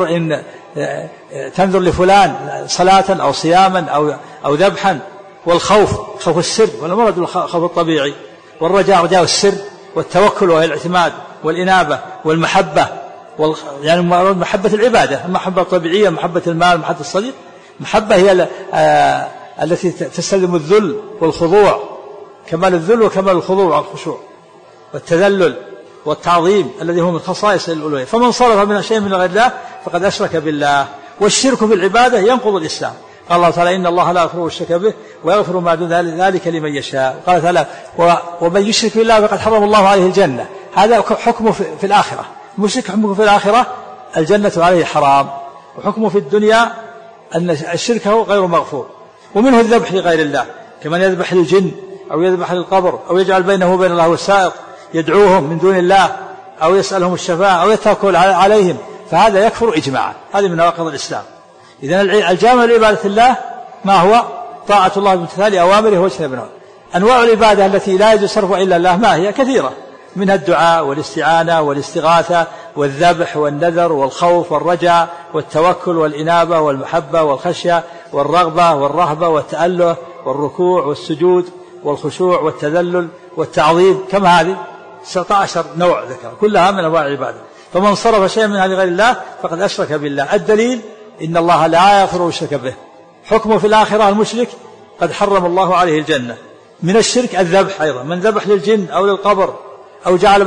تنذر لفلان صلاة أو صياما أو ذبحا، والخوف خوف السر والمرض الخوف الطبيعي، والرجاء رجاء السر، والتوكل وهي الاعتماد، والإنابة والمحبة يعني محبة العبادة، المحبة الطبيعية، محبة المال، محبة الصديق. محبة هي التي تستلزم الذل والخضوع، كمال الذل وكمال الخضوع والخشوع والتذلل والتعظيم الذي هو من خصائص الألوهية. فمن صرف من شيء من غير الله فقد أشرك بالله. والشرك في العبادة ينقض الإسلام. قال الله تعالى إن الله لا يغفر الشرك به ويغفر ما دون ذلك لمن يشاء. قال تعالى ومن يشرك بالله فقد حرم الله عليه الجنة. هذا حكمه في الآخرة. المشرك حكمه في الآخرة الجنة عليه حرام، وحكمه في الدنيا أن الشرك هو غير مغفور. ومنه الذبح لغير الله كمن يذبح للجن أو يذبح للقبر أو يجعل بينه وبين الله وسائط يدعوهم من دون الله أو يسألهم الشفاعة أو يتوكل عليهم، فهذا يكفر إجماعا. هذه من نواقض الإسلام. إذن الجامع لعبادة الله ما هو؟ طاعة الله بامتثال أوامره واجتناب نواهيه. أنواع العبادة التي لا يجوز صرفها إلا الله ما هي؟ كثيرة، منها الدعاء والاستعانة والاستغاثة والذبح والنذر والخوف والرجاء والتوكل والإنابة والمحبة والخشية والرغبة والرهبة والتأله والركوع والسجود والخشوع والتذلل والتعظيم. كم هذه؟ 19 نوع ذكر، كلها من أنواع العبادة. فمن صرف شيئا منها لغير الله فقد أشرك بالله. الدليل إن الله لا يغفر الشرك به. حكمه في الآخرة المشرك قد حرم الله عليه الجنة. من الشرك الذبح أيضا، من ذبح للجن أو للقبر أو جعل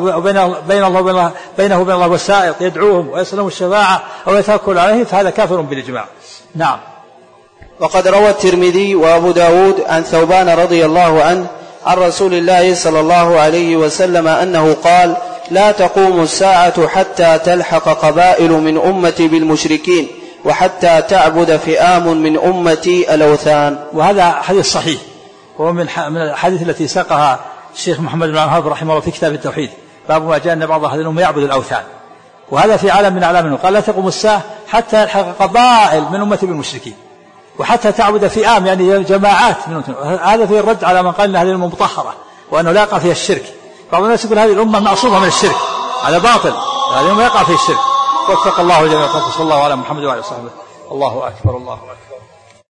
بينه وبين الله وسائط يدعوهم ويسألهم الشفاعة أو يتوكل عليه، فهذا كافر بالإجماع. نعم. وقد روى الترمذي وأبو داود عن ثوبان رضي الله عنه عن رسول الله صلى الله عليه وسلم أنه قال لا تقوم الساعة حتى تلحق قبائل من أمتي بالمشركين وحتى تعبد فئام من أمتي الأوثان. وهذا حديث صحيح، وهو من الحديث التي ساقها الشيخ محمد بن عبد الوهاب رحمه الله في كتاب التوحيد، باب ما جاء أن بعض أهل الأمة يعبد الأوثان. وهذا في عالم من أعلام قال لا تقوم الساعة حتى يلحق قبائل من أمتي بالمشركين وحتى تعبد فئام يعني جماعات من أمتي. هذا في الرد على من قال أن هذه الأمة مطهرة وأنه لا يقع فيها الشرك. بعض الناس يقول هذه الأمة معصومة من الشرك، على باطل، هذه الأمة يقع فيها الشرك. واتق الله جميعا. صلى الله على محمد وعلى صحبه. الله أكبر الله أكبر.